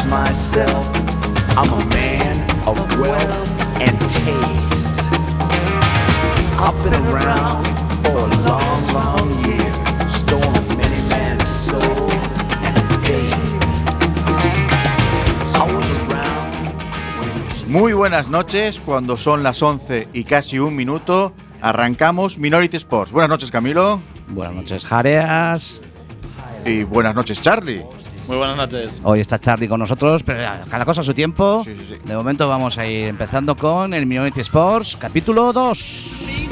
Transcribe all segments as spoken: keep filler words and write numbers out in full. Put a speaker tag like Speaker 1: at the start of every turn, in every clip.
Speaker 1: myself. I'm a man of wealth and taste. I've been around for a long, long year, stolen many man's soul and faith. I was around when...
Speaker 2: Muy buenas noches, cuando son las once y casi un minuto, arrancamos Minority Sports. Buenas noches, Camilo.
Speaker 3: Buenas noches, Jareas.
Speaker 2: Y buenas noches, Charlie.
Speaker 4: Muy buenas noches.
Speaker 3: Hoy está Charlie con nosotros, pero cada cosa a su tiempo.
Speaker 2: Sí, sí, sí.
Speaker 3: De momento vamos a ir empezando con el Minority Sports, capítulo dos.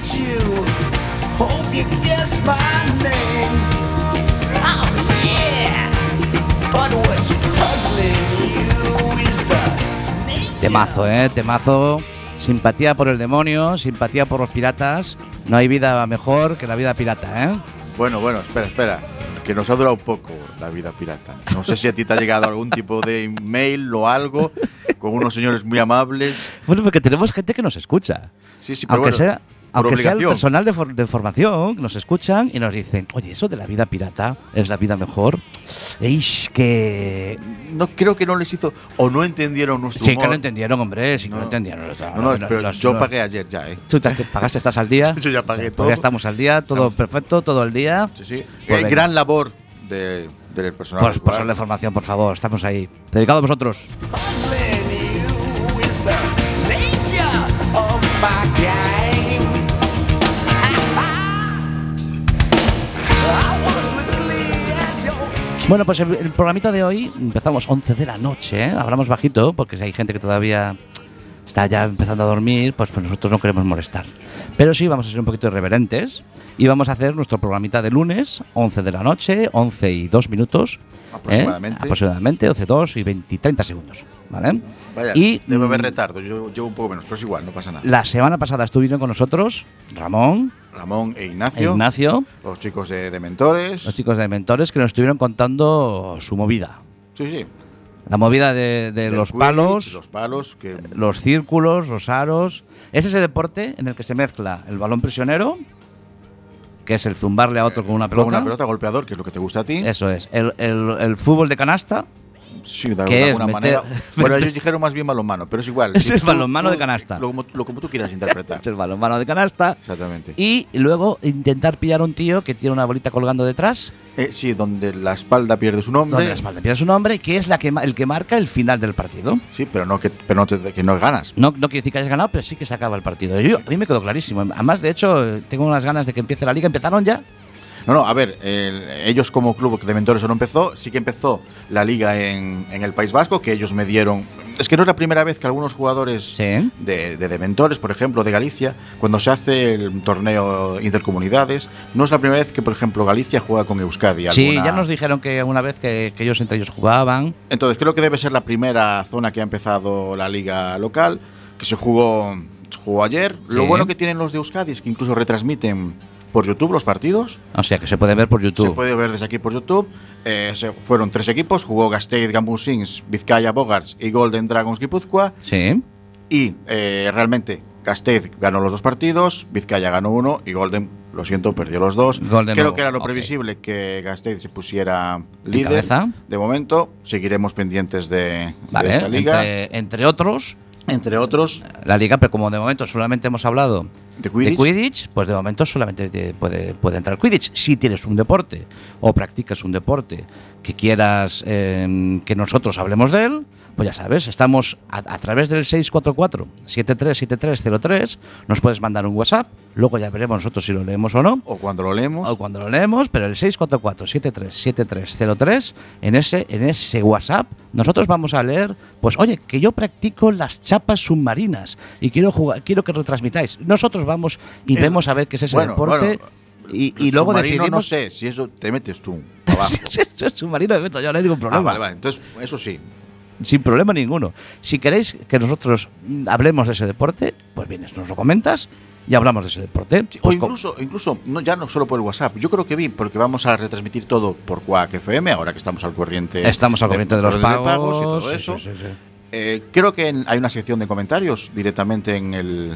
Speaker 3: Temazo, eh, temazo. Simpatía por el demonio, simpatía por los piratas. No hay vida mejor que la vida pirata, ¿eh?
Speaker 2: Bueno, bueno, espera, espera. Que nos ha durado poco la vida pirata. No sé si a ti te ha llegado algún tipo de email o algo con unos señores muy amables.
Speaker 3: Bueno, porque tenemos gente que nos escucha.
Speaker 2: Sí, sí, pero
Speaker 3: aunque
Speaker 2: bueno,
Speaker 3: sea,
Speaker 2: por
Speaker 3: aunque sea el
Speaker 2: obligación.
Speaker 3: personal de, for- de formación, nos escuchan y nos dicen, oye, eso de la vida pirata es la vida mejor. Eish, que...
Speaker 2: No creo que no les hizo o no entendieron nuestro
Speaker 3: Sí,
Speaker 2: humor.
Speaker 3: que lo entendieron, hombre, sí que
Speaker 2: No.
Speaker 3: lo entendieron.
Speaker 2: No, no, pero
Speaker 3: Los-
Speaker 2: yo
Speaker 3: los-
Speaker 2: pagué ayer ya, ¿eh?
Speaker 3: Tú te has- pagaste, estás al día.
Speaker 2: Yo ya pagué
Speaker 3: Pues
Speaker 2: todo.
Speaker 3: ya estamos al día, todo
Speaker 2: Estamos.
Speaker 3: perfecto, todo el día.
Speaker 2: Sí, sí.
Speaker 3: Pues
Speaker 2: Eh,
Speaker 3: venga.
Speaker 2: gran labor de, del personal.
Speaker 3: Por
Speaker 2: escolar.
Speaker 3: personal de formación, por favor, estamos ahí. Dedicado a vosotros. Bueno, pues el, el programita de hoy empezamos once de la noche, ¿eh? Hablamos bajito porque si hay gente que todavía está ya empezando a dormir, pues, pues nosotros no queremos molestar. Pero sí vamos a ser un poquito irreverentes y vamos a hacer nuestro programita de lunes, once de la noche, once y dos minutos.
Speaker 2: Aproximadamente.
Speaker 3: ¿eh? Aproximadamente, once, dos y veinte, treinta segundos. ¿Vale?
Speaker 2: Vaya,
Speaker 3: Y,
Speaker 2: debe haber
Speaker 3: mm,
Speaker 2: retardo. Yo llevo un poco menos, pero es igual, no pasa nada.
Speaker 3: La semana pasada estuvieron con nosotros Ramón,
Speaker 2: Ramón e
Speaker 3: e
Speaker 2: Ignacio,
Speaker 3: Ignacio,
Speaker 2: los chicos de, de Mentores.
Speaker 3: los chicos de Mentores, que nos estuvieron contando su movida.
Speaker 2: Sí, sí.
Speaker 3: La movida de, de
Speaker 2: Del
Speaker 3: los
Speaker 2: Quidditch,
Speaker 3: palos,
Speaker 2: Los palos, que
Speaker 3: los círculos, los aros. Es ese deporte en el que se mezcla el balón prisionero, que es el zumbarle a otro con una
Speaker 2: con
Speaker 3: pelota.
Speaker 2: una pelota golpeador, que es lo que te gusta a ti.
Speaker 3: Eso es. El, el- el fútbol de canasta.
Speaker 2: Sí, de,
Speaker 3: ¿Qué
Speaker 2: de
Speaker 3: es?
Speaker 2: alguna
Speaker 3: Meter-
Speaker 2: manera. Bueno, ellos dijeron más bien balonmano, pero es igual.
Speaker 3: Ese es
Speaker 2: Tú-
Speaker 3: balonmano
Speaker 2: tú-
Speaker 3: de canasta.
Speaker 2: Lo, como- lo como tú quieras interpretar.
Speaker 3: Es el balonmano de canasta.
Speaker 2: Exactamente.
Speaker 3: Y luego intentar pillar a un tío que tiene una bolita colgando detrás,
Speaker 2: Eh, sí, donde la espalda pierde su nombre.
Speaker 3: donde la espalda pierde su nombre, que es la que, ma- el que marca el final del partido.
Speaker 2: Sí, pero no que, pero no te- que no ganas.
Speaker 3: No, no quiere decir que hayas ganado, pero sí que se acaba el partido. Yo, a mí me quedó clarísimo. Además, de hecho, tengo unas ganas de que empiece la liga. ¿Empezaron ya?
Speaker 2: No, no, a ver, el- ellos como club de Mentores no empezó, sí que empezó la liga en, en el País Vasco, que ellos me dieron. Es que no es la primera vez que algunos jugadores
Speaker 3: Sí.
Speaker 2: de, de, de Mentores, por ejemplo, de Galicia, cuando se hace el torneo intercomunidades, no es la primera vez que, por ejemplo, Galicia juega con Euskadi.
Speaker 3: Sí,
Speaker 2: alguna-
Speaker 3: ya nos dijeron que una vez que, que ellos entre ellos jugaban.
Speaker 2: Entonces, creo que debe ser la primera zona que ha empezado la liga local, que se jugó, se jugó ayer.
Speaker 3: Sí.
Speaker 2: Lo bueno que tienen los de Euskadi es que incluso retransmiten por YouTube los partidos.
Speaker 3: O sea, que se puede ver por YouTube.
Speaker 2: Se puede ver desde aquí por YouTube. Eh, se fueron tres equipos. Jugó Gasteiz, Gambusins, Vizcaya Bogarts y Golden Dragons Guipúzcoa.
Speaker 3: Sí.
Speaker 2: Y eh, realmente Gasteiz ganó los dos partidos, Vizcaya ganó uno y Golden, lo siento, perdió los dos.
Speaker 3: Golden
Speaker 2: Creo
Speaker 3: no,
Speaker 2: que era lo
Speaker 3: ok.
Speaker 2: previsible que Gasteiz se pusiera
Speaker 3: En
Speaker 2: líder.
Speaker 3: cabeza.
Speaker 2: De momento, seguiremos pendientes de,
Speaker 3: Vale,
Speaker 2: de esta liga.
Speaker 3: Entre, entre otros,
Speaker 2: Entre otros,
Speaker 3: la liga, pero como de momento solamente hemos hablado
Speaker 2: de Quidditch.
Speaker 3: de Quidditch, pues de momento solamente te puede, puede entrar Quidditch. Si tienes un deporte o practicas un deporte que quieras eh, que nosotros hablemos de él, pues ya sabes, estamos a, a través del seis cuatro cuatro, siete tres siete tres cero tres, nos puedes mandar un WhatsApp, luego ya veremos nosotros si lo leemos o no,
Speaker 2: O cuando lo leemos.
Speaker 3: o cuando lo leemos, pero el seis cuatro cuatro, siete tres siete tres cero tres, en ese, en ese WhatsApp, nosotros vamos a leer, pues oye, que yo practico las chapas submarinas y quiero jugar, quiero que retransmitáis. Nosotros vamos y
Speaker 2: Es-
Speaker 3: vemos a ver qué es ese
Speaker 2: bueno,
Speaker 3: deporte
Speaker 2: bueno,
Speaker 3: y, y luego
Speaker 2: submarino
Speaker 3: decidimos.
Speaker 2: no sé, si eso te metes tú abajo.
Speaker 3: Submarino me meto yo, no hay ningún problema.
Speaker 2: Ah, vale, vale. Entonces, eso sí.
Speaker 3: Sin problema ninguno. Si queréis que nosotros mm, hablemos de ese deporte, pues vienes, nos lo comentas y hablamos de ese deporte.
Speaker 2: O
Speaker 3: Pues co-
Speaker 2: incluso, incluso no, ya no solo por el WhatsApp. Yo creo que vi, porque vamos a retransmitir todo por Quack F M, ahora que estamos al corriente.
Speaker 3: estamos al corriente de, los pagos,
Speaker 2: y todo
Speaker 3: sí,
Speaker 2: eso.
Speaker 3: sí, sí, sí.
Speaker 2: Eh, creo que en- hay una sección de comentarios directamente en el,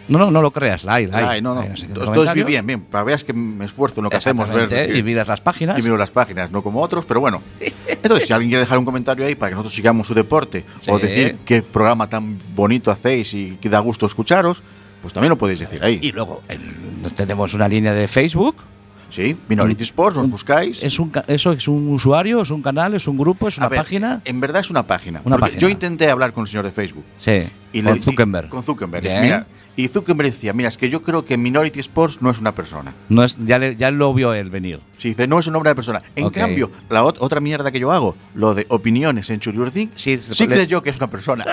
Speaker 3: No, no, no lo creas, la hay, la hay.
Speaker 2: Ay, no, no.
Speaker 3: Hay una sección de
Speaker 2: Entonces,
Speaker 3: comentarios.
Speaker 2: bien, bien. Para veas que me esfuerzo en lo que hacemos. Ver
Speaker 3: Exactamente,
Speaker 2: que-
Speaker 3: y miras las páginas.
Speaker 2: Y miro las páginas, no como otros, pero bueno. Entonces, si alguien quiere dejar un comentario ahí para que nosotros sigamos su deporte,
Speaker 3: Sí.
Speaker 2: o decir qué programa tan bonito hacéis y que da gusto escucharos, pues también lo podéis decir ahí.
Speaker 3: Y luego el- tenemos una línea de Facebook.
Speaker 2: Sí, Minority Sports, nos buscáis.
Speaker 3: Es un, ca- eso es un usuario, es un canal, es un grupo, es
Speaker 2: A
Speaker 3: una
Speaker 2: ver,
Speaker 3: página.
Speaker 2: En verdad es una página.
Speaker 3: Una
Speaker 2: Porque
Speaker 3: página.
Speaker 2: Yo intenté hablar con el señor de Facebook.
Speaker 3: Sí,
Speaker 2: Y
Speaker 3: con
Speaker 2: le-
Speaker 3: Zuckerberg.
Speaker 2: y- con Zuckerberg.
Speaker 3: Bien.
Speaker 2: Mira, y Zuckerberg decía, mira, es que yo creo que Minority Sports no es una persona.
Speaker 3: No es, ya, le- ya lo vio él venir.
Speaker 2: Sí, dice, no es un nombre de persona. En
Speaker 3: Ok.
Speaker 2: cambio, la ot- otra mierda que yo hago, lo de opiniones en Choose Your Thing,
Speaker 3: Sí,
Speaker 2: sí
Speaker 3: le-
Speaker 2: crees yo que es una persona.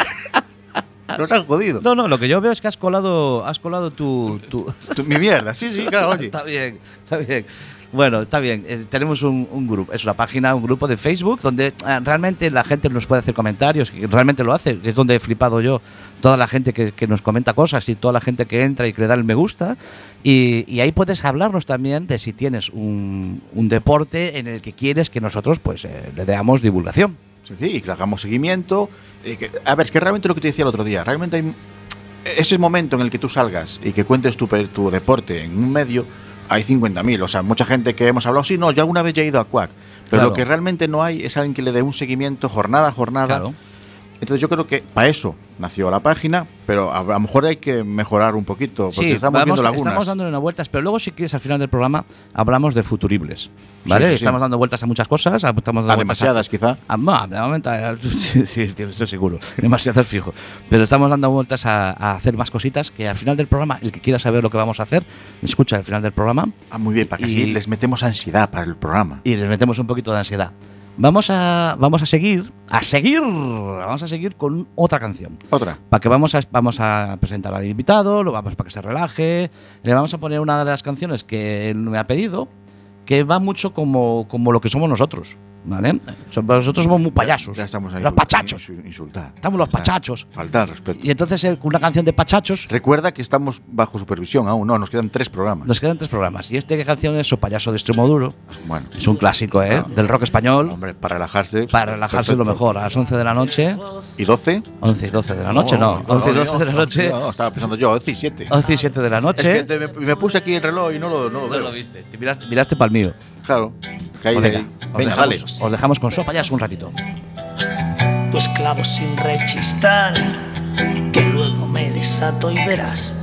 Speaker 2: Nos han jodido.
Speaker 3: No, no, lo que yo veo es que has colado, has colado tu, tu-
Speaker 2: Tu- Mi mierda, sí, sí, claro, oye.
Speaker 3: Está bien, está bien. Bueno, está bien. Eh, tenemos un, un grupo, es una página, un grupo de Facebook donde eh, realmente la gente nos puede hacer comentarios, que realmente lo hace, que es donde he flipado yo. Toda la gente que, que nos comenta cosas y toda la gente que entra y que le da el me gusta. Y, y ahí puedes hablarnos también de si tienes un, un deporte en el que quieres que nosotros pues eh, le demos divulgación.
Speaker 2: Sí, sí, y que le hagamos seguimiento. y que- a ver, es que realmente lo que te decía el otro día, realmente hay ese momento en el que tú salgas y que cuentes tu, pe- tu deporte en un medio, hay cincuenta mil. O sea, mucha gente que hemos hablado, sí, no, yo alguna vez ya he ido a Quack. Pero
Speaker 3: Claro.
Speaker 2: lo que realmente no hay es alguien que le dé un seguimiento jornada a jornada.
Speaker 3: Claro.
Speaker 2: Entonces yo creo que para eso nació la página, pero a, a lo mejor hay que mejorar un poquito, porque
Speaker 3: Sí,
Speaker 2: estamos
Speaker 3: vamos-
Speaker 2: viendo lagunas.
Speaker 3: estamos dándole unas vueltas, pero luego si quieres al final del programa hablamos de futuribles, ¿vale?
Speaker 2: Sí, sí, sí.
Speaker 3: Estamos dando vueltas a muchas cosas, estamos dando
Speaker 2: A
Speaker 3: vueltas
Speaker 2: demasiadas, quizá.
Speaker 3: A, no, de momento, eh, sí, sí, tío, eso seguro, demasiadas fijo. Pero estamos dando vueltas a, a hacer más cositas que al final del programa, el que quiera saber lo que vamos a hacer, escucha al final del programa
Speaker 2: Ah, muy bien, para que
Speaker 3: Y-
Speaker 2: así les metemos ansiedad para el programa.
Speaker 3: y les metemos un poquito de ansiedad. Vamos a, vamos a seguir, a seguir, vamos a seguir con otra canción.
Speaker 2: Otra.
Speaker 3: Para que vamos a, vamos a presentar al invitado, lo vamos para que se relaje. Le vamos a poner una de las canciones que él me ha pedido, que va mucho como, como lo que somos nosotros, ¿vale? So- Nosotros somos muy payasos.
Speaker 2: Ya estamos ahí.
Speaker 3: Los pachachos.
Speaker 2: Insultar.
Speaker 3: Estamos los pachachos.
Speaker 2: Faltar respeto.
Speaker 3: Y entonces eh, una canción de pachachos.
Speaker 2: Recuerda que estamos bajo supervisión aún, no, nos quedan tres programas.
Speaker 3: Nos quedan tres programas. Y este canción es O Payaso de Extremoduro.
Speaker 2: Bueno,
Speaker 3: Es un clásico, ¿eh? Del rock español.
Speaker 2: hombre, para relajarse.
Speaker 3: Para relajarse lo
Speaker 2: perfecto.
Speaker 3: mejor. A las once de la noche.
Speaker 2: ¿Y doce?
Speaker 3: once y doce de la noche, no. once y doce de la noche.
Speaker 2: No, estaba pensando yo, once y siete.
Speaker 3: once y siete de la
Speaker 2: Es
Speaker 3: noche.
Speaker 2: que te- me, me puse aquí el reloj y no lo, no lo
Speaker 3: No
Speaker 2: veo.
Speaker 3: lo viste. Te miraste, miraste para el mío.
Speaker 2: Claro. Que ahí-
Speaker 3: Pues venga,
Speaker 2: ahí-
Speaker 3: os,
Speaker 2: venga,
Speaker 3: dejamos,
Speaker 2: dale.
Speaker 3: os dejamos con So Payaso un ratito.
Speaker 4: Tu esclavo sin rechistar, que luego me desato y verás.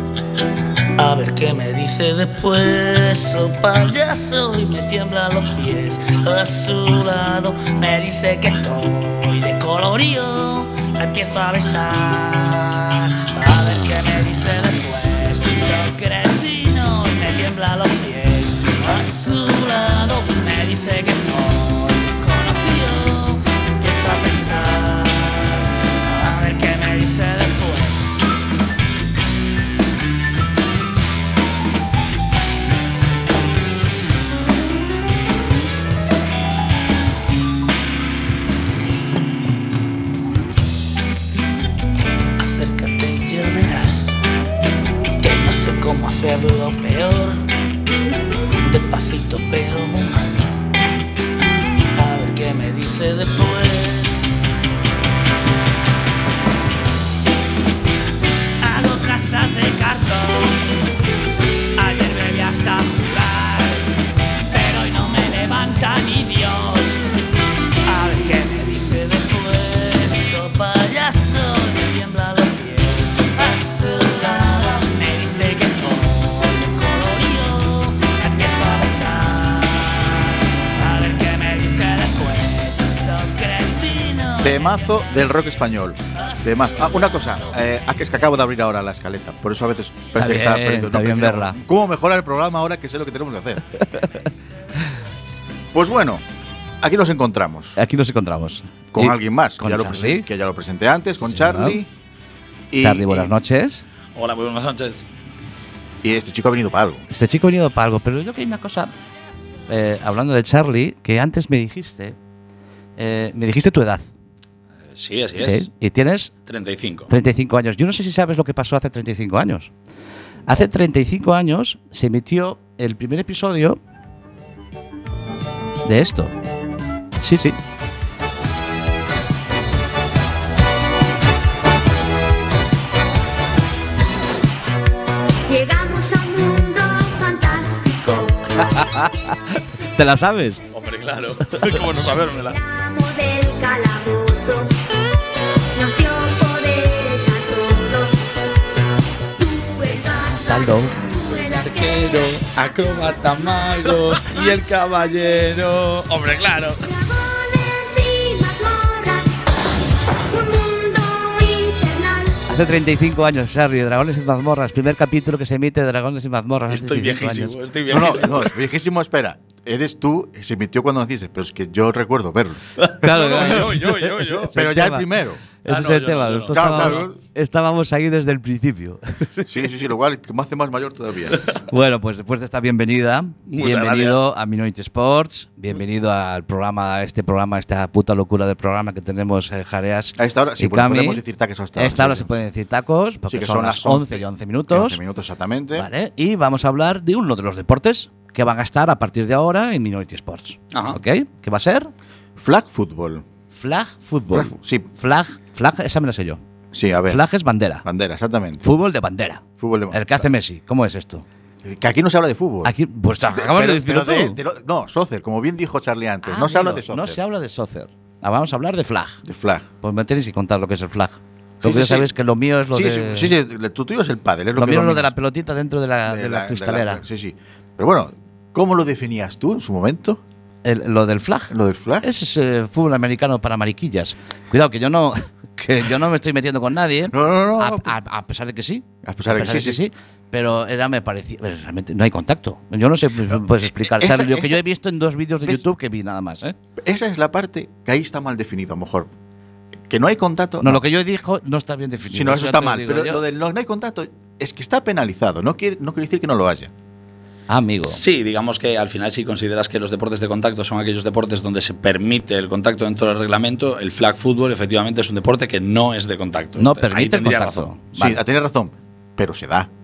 Speaker 4: A ver qué me dice después, oh payaso, y me tiemblan los pies. A su lado me dice que estoy de colorío, la empiezo a besar. A ver qué me dice después, soy cretino y me tiemblan los pies. A su lado me dice que estoy conocido, empiezo a pensar. A ver qué me dice después. Acércate y ya verás que no sé cómo hacerlo peor. Despacito pero muy mal. A ver qué me dice después. Hago casas de cartón. Ayer bebí hasta jugar, pero hoy no me levanta ni Dios. A ver qué me dice después, oh payaso, me tiembla los pies. A su lado me dice que estoy colorido, empiezo a besar. A ver qué me dice después, sos cretino.
Speaker 2: Temazo del rock español. Temazo. Ah, una cosa, eh, ah, que es que acabo de abrir ahora la escaleta, por eso a veces parece que
Speaker 3: bien,
Speaker 2: estaba perdiendo.
Speaker 3: está bien
Speaker 2: pero
Speaker 3: verla.
Speaker 2: ¿Cómo mejorar el programa ahora que sé lo que tenemos que hacer? Pues bueno, aquí nos encontramos
Speaker 3: Aquí nos encontramos.
Speaker 2: con
Speaker 3: Y-
Speaker 2: alguien más,
Speaker 3: con
Speaker 2: ya lo
Speaker 3: Charlie.
Speaker 2: presen- que ya lo presenté antes, con
Speaker 3: Sí, señor.
Speaker 2: Charlie. Y,
Speaker 3: Charlie, buenas
Speaker 2: y-
Speaker 3: noches.
Speaker 5: Hola, muy buenas noches.
Speaker 2: Y este chico ha venido para algo.
Speaker 3: Este chico ha venido para algo, pero yo que hay una cosa, eh, hablando de Charlie, que antes me dijiste, eh, me dijiste tu edad.
Speaker 5: Eh, Sí, así es.
Speaker 3: Sí, y tienes
Speaker 5: treinta y cinco.
Speaker 3: treinta y cinco años. Yo no sé si sabes lo que pasó hace treinta y cinco años. Hace treinta y cinco años se emitió el primer episodio de esto. Sí, sí. ¿Te la sabes?
Speaker 5: Hombre, claro. ¿Cómo no sabérmela?
Speaker 6: Del calabozo nos dio poderes a todos. Tú el gato,
Speaker 3: Dalo.
Speaker 6: tú el
Speaker 5: Quiero acróbata mago y el caballero. Hombre, claro.
Speaker 6: dragones y mazmorras, un mundo infernal.
Speaker 3: Hace treinta y cinco años, Sarri, Dragones y Mazmorras. Primer capítulo que se emite de Dragones y Mazmorras. hace
Speaker 5: Estoy
Speaker 3: treinta y cinco
Speaker 5: viejísimo,
Speaker 3: años.
Speaker 5: estoy
Speaker 2: No, no,
Speaker 5: viejísimo.
Speaker 2: no, viejísimo, espera. Eres tú, se emitió cuando naciste, pero es que yo recuerdo verlo.
Speaker 3: Claro,
Speaker 5: No, no,
Speaker 3: claro.
Speaker 5: yo, yo, yo, yo.
Speaker 2: Pero ya el primero.
Speaker 3: Ese
Speaker 5: Ah,
Speaker 3: es
Speaker 5: no,
Speaker 3: el
Speaker 5: yo
Speaker 3: tema.
Speaker 5: no, yo no.
Speaker 3: Nosotros
Speaker 2: Claro,
Speaker 3: estábamos,
Speaker 2: claro.
Speaker 3: estábamos ahí desde el principio.
Speaker 2: Sí, sí, sí, lo cual me hace más mayor todavía.
Speaker 3: Bueno, pues después de esta bienvenida,
Speaker 5: Muchas
Speaker 3: bienvenido
Speaker 5: gracias.
Speaker 3: a Minority Sports, bienvenido al programa, a este programa, esta puta locura del programa que tenemos eh, Jareas.
Speaker 2: A esta hora sí
Speaker 3: y
Speaker 2: pues,
Speaker 3: Cami.
Speaker 2: podemos decir taques hasta
Speaker 3: A esta hora
Speaker 2: sí.
Speaker 3: se pueden decir tacos, porque
Speaker 2: Sí, que
Speaker 3: son,
Speaker 2: son
Speaker 3: las
Speaker 2: las
Speaker 3: once y once minutos.
Speaker 2: once minutos exactamente.
Speaker 3: Vale, y vamos a hablar de uno de los deportes que van a estar a partir de ahora en Minority Sports.
Speaker 5: Ajá.
Speaker 3: ¿Ok? ¿Qué va a ser?
Speaker 2: Flag football.
Speaker 3: Flag Football.
Speaker 2: Flag- sí,
Speaker 3: Flag, flag, esa me la sé yo.
Speaker 2: sí, a ver.
Speaker 3: Flag es bandera.
Speaker 2: Bandera, exactamente.
Speaker 3: Fútbol de bandera.
Speaker 2: Fútbol de
Speaker 3: El que hace Messi. ¿Cómo es esto?
Speaker 2: Que aquí no se habla de fútbol.
Speaker 3: Aquí, pues te acabas
Speaker 2: pero,
Speaker 3: de decirlo
Speaker 2: pero de-
Speaker 3: tú.
Speaker 2: de lo- no, soccer, como bien dijo Charlie antes.
Speaker 3: Ah,
Speaker 2: no se habla
Speaker 3: amigo,
Speaker 2: de soccer.
Speaker 3: No se habla de soccer. Ah, vamos a hablar de flag.
Speaker 2: de flag.
Speaker 3: Pues me tenéis que contar lo que es el flag.
Speaker 2: Sí,
Speaker 3: Lo que
Speaker 2: sí,
Speaker 3: ya
Speaker 2: sí.
Speaker 3: sabéis que lo mío es lo
Speaker 2: sí,
Speaker 3: de.
Speaker 2: sí, sí, sí, tu tuyo es el pádel, es lo,
Speaker 3: lo
Speaker 2: que
Speaker 3: mío es lo de
Speaker 2: dominas.
Speaker 3: la pelotita dentro de la, de la cristalera.
Speaker 2: sí, sí. Pero bueno, ¿cómo lo definías tú en su momento?
Speaker 3: El- lo del flag.
Speaker 2: Lo del flag.
Speaker 3: Ese es eh, fútbol americano para mariquillas. Cuidado, que yo no, que yo no me estoy metiendo con nadie.
Speaker 2: No, no, no.
Speaker 3: A,
Speaker 2: no.
Speaker 3: a- a pesar de que sí.
Speaker 2: A pesar de que sí, sí.
Speaker 3: Pero era, me parecía. pero Realmente no hay contacto. Yo no sé, me puedes explicar.
Speaker 2: esa-
Speaker 3: O sea, lo que
Speaker 2: esa-
Speaker 3: yo he visto en dos vídeos de
Speaker 2: ¿ves?
Speaker 3: YouTube que vi nada más, ¿eh?
Speaker 2: Esa es la parte que ahí está mal definido, a lo mejor. Que no hay contacto.
Speaker 3: No, lo que yo dijo no está bien definido.
Speaker 2: Si no, eso
Speaker 3: ya
Speaker 2: está
Speaker 3: te lo
Speaker 2: mal.
Speaker 3: digo
Speaker 2: Pero
Speaker 3: yo.
Speaker 2: lo del no, no hay contacto es que está penalizado. No quiere, no quiere decir que no lo haya.
Speaker 3: Ah, amigo.
Speaker 5: Sí, digamos que al final si consideras que los deportes de contacto son aquellos deportes donde se permite el contacto dentro del reglamento, el flag football efectivamente es un deporte que no es de contacto.
Speaker 3: No
Speaker 5: Ahí
Speaker 3: permite el
Speaker 5: tendría
Speaker 3: contacto.
Speaker 5: razón.
Speaker 2: Sí, tienes razón. Pero se da.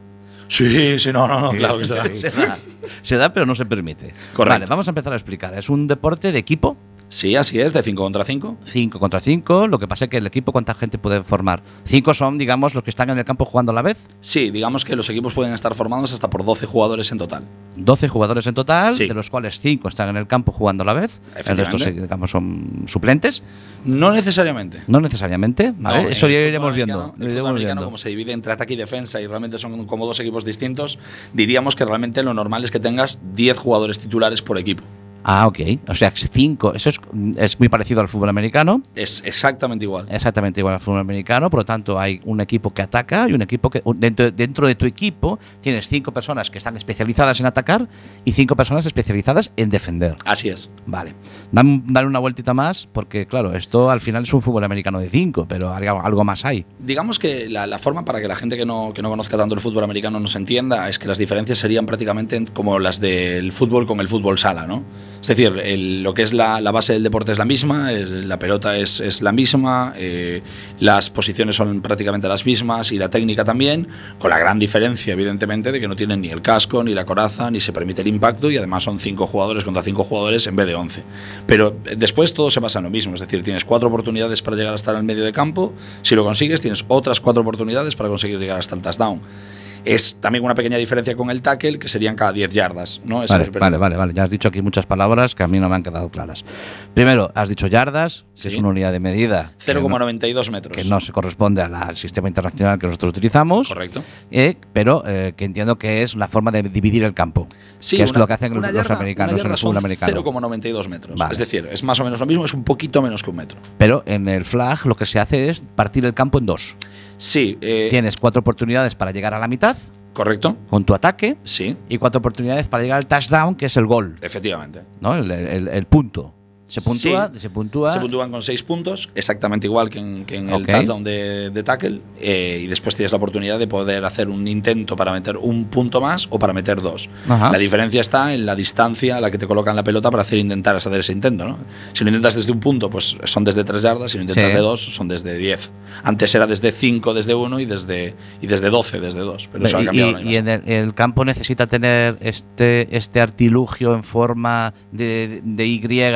Speaker 5: Sí, sí, no, no, no,
Speaker 2: Sí,
Speaker 5: claro que se da.
Speaker 2: sí.
Speaker 3: Se da, se da, pero no se permite.
Speaker 5: Correcto.
Speaker 3: Vale, vamos a empezar a explicar. Es un deporte de equipo,
Speaker 5: Sí, así es, de cinco contra cinco.
Speaker 3: cinco contra cinco. Lo que pasa es que el equipo, ¿cuánta gente puede formar? cinco son, digamos, los que están en el campo jugando a la vez.
Speaker 5: Sí, digamos que los equipos pueden estar formados hasta por doce jugadores en total.
Speaker 3: doce jugadores en total,
Speaker 5: Sí.
Speaker 3: de los cuales cinco están en el campo jugando a la vez. El resto,
Speaker 5: Efectivamente.
Speaker 3: digamos, son suplentes.
Speaker 5: No necesariamente.
Speaker 3: No necesariamente. ¿vale?
Speaker 5: No,
Speaker 3: Eso
Speaker 5: en
Speaker 3: ya
Speaker 5: el
Speaker 3: iremos
Speaker 5: fútbol
Speaker 3: viendo.
Speaker 5: americano-
Speaker 3: lo
Speaker 5: El
Speaker 3: iremos
Speaker 5: fútbol americano,
Speaker 3: viendo.
Speaker 5: como se divide entre ataque y defensa y realmente son como dos equipos distintos, diríamos que realmente lo normal es que tengas diez jugadores titulares por equipo.
Speaker 3: Ah, ok. O sea, cinco. Eso es, es muy parecido al fútbol americano.
Speaker 5: Es exactamente igual.
Speaker 3: Exactamente igual al fútbol americano, por lo tanto hay un equipo que ataca y un equipo que dentro, dentro de tu equipo tienes cinco personas que están especializadas en atacar y cinco personas especializadas en defender.
Speaker 5: Así es.
Speaker 3: Vale, dale, dale una vueltita más porque claro, esto al final es un fútbol americano de cinco, pero algo, algo más hay.
Speaker 5: Digamos que la, la forma para que la gente que no, que no conozca tanto el fútbol americano nos entienda es que las diferencias serían prácticamente como las del fútbol con el fútbol sala, ¿no? Es decir, el- lo que es la, la base del deporte es la misma, es- la pelota es, es la misma, eh, las posiciones son prácticamente las mismas y la técnica también, con la gran diferencia, evidentemente, de que no tienen ni el casco, ni la coraza, ni se permite el impacto y además son cinco jugadores contra cinco jugadores en vez de once. Pero eh, después todo se basa en lo mismo, es decir, tienes cuatro oportunidades para llegar hasta el medio de campo, si lo consigues tienes otras cuatro oportunidades para conseguir llegar hasta el touchdown. Es también una pequeña diferencia con el tackle, que serían cada diez yardas, ¿no? Esa
Speaker 3: Vale,
Speaker 5: es-
Speaker 3: vale, vale, vale. Ya has dicho aquí muchas palabras que a mí no me han quedado claras. Primero, has dicho yardas, que
Speaker 5: Sí.
Speaker 3: es una unidad de medida que
Speaker 5: cero coma
Speaker 3: no-
Speaker 5: noventa y dos metros.
Speaker 3: que no se corresponde al, al sistema internacional que nosotros utilizamos.
Speaker 5: Correcto.
Speaker 3: Eh, pero eh, que entiendo que es la forma de dividir el campo.
Speaker 5: Sí,
Speaker 3: que es
Speaker 5: una-
Speaker 3: lo que hacen
Speaker 5: una
Speaker 3: los
Speaker 5: yarda-
Speaker 3: americanos
Speaker 5: una
Speaker 3: en
Speaker 5: yarda
Speaker 3: el fútbol
Speaker 5: son
Speaker 3: americano.
Speaker 5: cero coma noventa y dos metros.
Speaker 3: Vale.
Speaker 5: Es decir, es más o menos lo mismo, es un poquito menos que un metro.
Speaker 3: Pero en el flag lo que se hace es partir el campo en dos.
Speaker 5: Sí, eh,
Speaker 3: Tienes cuatro oportunidades para llegar a la mitad
Speaker 5: correcto.
Speaker 3: con tu ataque
Speaker 5: Sí,
Speaker 3: y cuatro oportunidades para llegar al touchdown, que es el gol,
Speaker 5: efectivamente.
Speaker 3: ¿no? El, el- el punto. Se puntúa,
Speaker 5: Sí.
Speaker 3: se puntúa.
Speaker 5: Se puntúan con seis puntos, exactamente igual que en, que en el
Speaker 3: Ok.
Speaker 5: touchdown de, de tackle, eh, y después tienes la oportunidad de poder hacer un intento para meter un punto más o para meter dos.
Speaker 3: Ajá.
Speaker 5: La diferencia está en la distancia a la que te colocan la pelota para hacer intentar hacer ese intento, ¿no? Si lo intentas desde un punto, pues son desde tres yardas, si lo intentas
Speaker 3: Sí.
Speaker 5: de dos, son desde diez. Antes era desde cinco desde uno y desde, y desde doce desde dos, pero eso ha
Speaker 3: y,
Speaker 5: cambiado.
Speaker 3: y-
Speaker 5: no hay
Speaker 3: y
Speaker 5: más.
Speaker 3: en el, el campo necesita tener este, este artilugio en forma de, de Y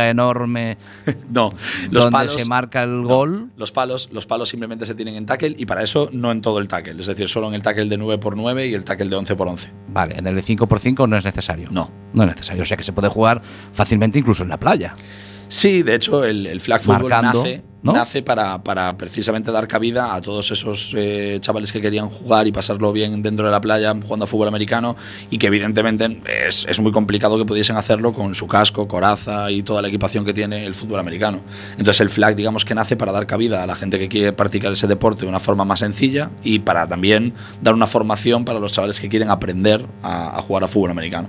Speaker 3: enorme
Speaker 5: No, los
Speaker 3: donde
Speaker 5: palos,
Speaker 3: se marca el gol.
Speaker 5: los palos, los palos simplemente se tienen en tackle y para eso no en todo el tackle, es decir, solo en el tackle de nueve por nueve y el tackle de once por once.
Speaker 3: Vale, en el de cinco por cinco no es necesario.
Speaker 5: No.
Speaker 3: No es necesario, o sea que se puede jugar fácilmente incluso en la playa.
Speaker 5: Sí, de hecho, el, el flag football
Speaker 3: Marcando,
Speaker 5: nace,
Speaker 3: ¿no?
Speaker 5: nace para, para precisamente dar cabida a todos esos eh, chavales que querían jugar y pasarlo bien dentro de la playa jugando a fútbol americano y que evidentemente es, es muy complicado que pudiesen hacerlo con su casco, coraza y toda la equipación que tiene el fútbol americano. Entonces el flag, digamos que nace para dar cabida a la gente que quiere practicar ese deporte de una forma más sencilla y para también dar una formación para los chavales que quieren aprender a, a jugar a fútbol americano.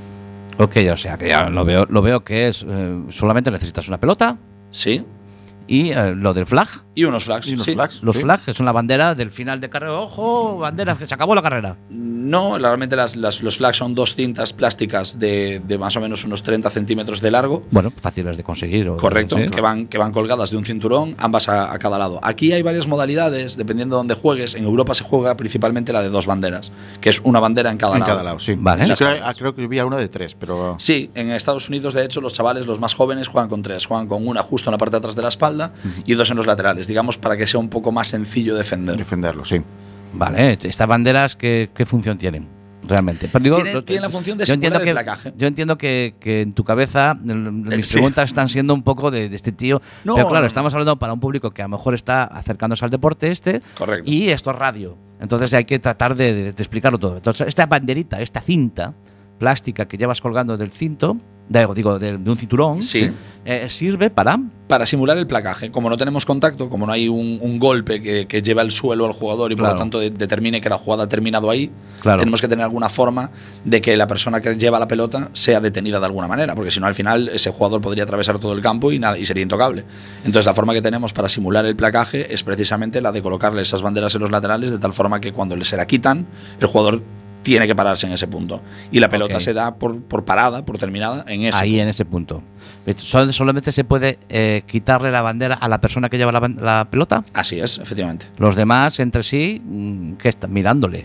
Speaker 3: Ok, o sea que ya lo veo, lo veo que es eh, solamente necesitas una pelota
Speaker 5: Sí.
Speaker 3: y eh, lo del flag.
Speaker 5: Y unos flags.
Speaker 2: Y unos
Speaker 5: sí.
Speaker 2: flags.
Speaker 3: Los
Speaker 2: Sí.
Speaker 3: flags, que son la bandera del final de carrera. Ojo, banderas, que se acabó la carrera.
Speaker 5: No, realmente las, las- los flags son dos cintas plásticas de, de más o menos unos treinta centímetros de largo.
Speaker 3: Bueno, fáciles de conseguir. o-
Speaker 5: Correcto,
Speaker 3: sí.
Speaker 5: que van, que van colgadas de un cinturón, ambas a, a cada lado. Aquí hay varias modalidades, dependiendo de dónde juegues. En Europa se juega principalmente la de dos banderas, que es una bandera en cada
Speaker 2: En
Speaker 5: lado.
Speaker 2: cada lado, sí.
Speaker 3: Vale.
Speaker 2: Sí, creo, ah, creo que había uno de tres, pero.
Speaker 5: Sí, en Estados Unidos, de hecho, los chavales, los más jóvenes, juegan con tres. Juegan con una justo en la parte de atrás de la espalda y dos en los laterales, digamos, para que sea un poco más sencillo defender.
Speaker 2: Defenderlo, sí.
Speaker 3: Vale, estas banderas, ¿qué, qué función tienen? Realmente. Pero digo,
Speaker 5: Tienen-
Speaker 3: lo-
Speaker 5: tienen la función de
Speaker 3: yo entiendo
Speaker 5: simular el
Speaker 3: que,
Speaker 5: placaje.
Speaker 3: Yo entiendo que, que en tu cabeza el- mis
Speaker 5: sí.
Speaker 3: preguntas están siendo un poco de, de este tío.
Speaker 5: No,
Speaker 3: pero claro,
Speaker 5: no, no.
Speaker 3: estamos hablando para un público que a lo mejor está acercándose al deporte este.
Speaker 5: Correcto.
Speaker 3: Y esto es radio. Entonces hay que tratar de, de- de explicarlo todo. Entonces, esta banderita, esta cinta plástica que llevas colgando del cinto, de, digo, de, de un cinturón,
Speaker 5: Sí.
Speaker 3: eh, sirve para.
Speaker 5: Para simular el placaje. Como no tenemos contacto, como no hay un, un golpe que, que lleve al suelo al jugador y por
Speaker 3: Claro.
Speaker 5: lo tanto de- determine que la jugada ha terminado ahí,
Speaker 3: Claro.
Speaker 5: tenemos que tener alguna forma de que la persona que lleva la pelota sea detenida de alguna manera, porque si no al final ese jugador podría atravesar todo el campo y nada y sería intocable. Entonces la forma que tenemos para simular el placaje es precisamente la de colocarle esas banderas en los laterales de tal forma que cuando se la quitan el jugador tiene que pararse en ese punto y la pelota
Speaker 3: Ok.
Speaker 5: se da por, por parada, por terminada en ese
Speaker 3: Ahí
Speaker 5: punto.
Speaker 3: en ese punto. Sol- solamente se puede eh, quitarle la bandera a la persona que lleva la, ban- la pelota.
Speaker 5: Así es, efectivamente.
Speaker 3: Los demás entre sí, mm, ¿qué están mirándole?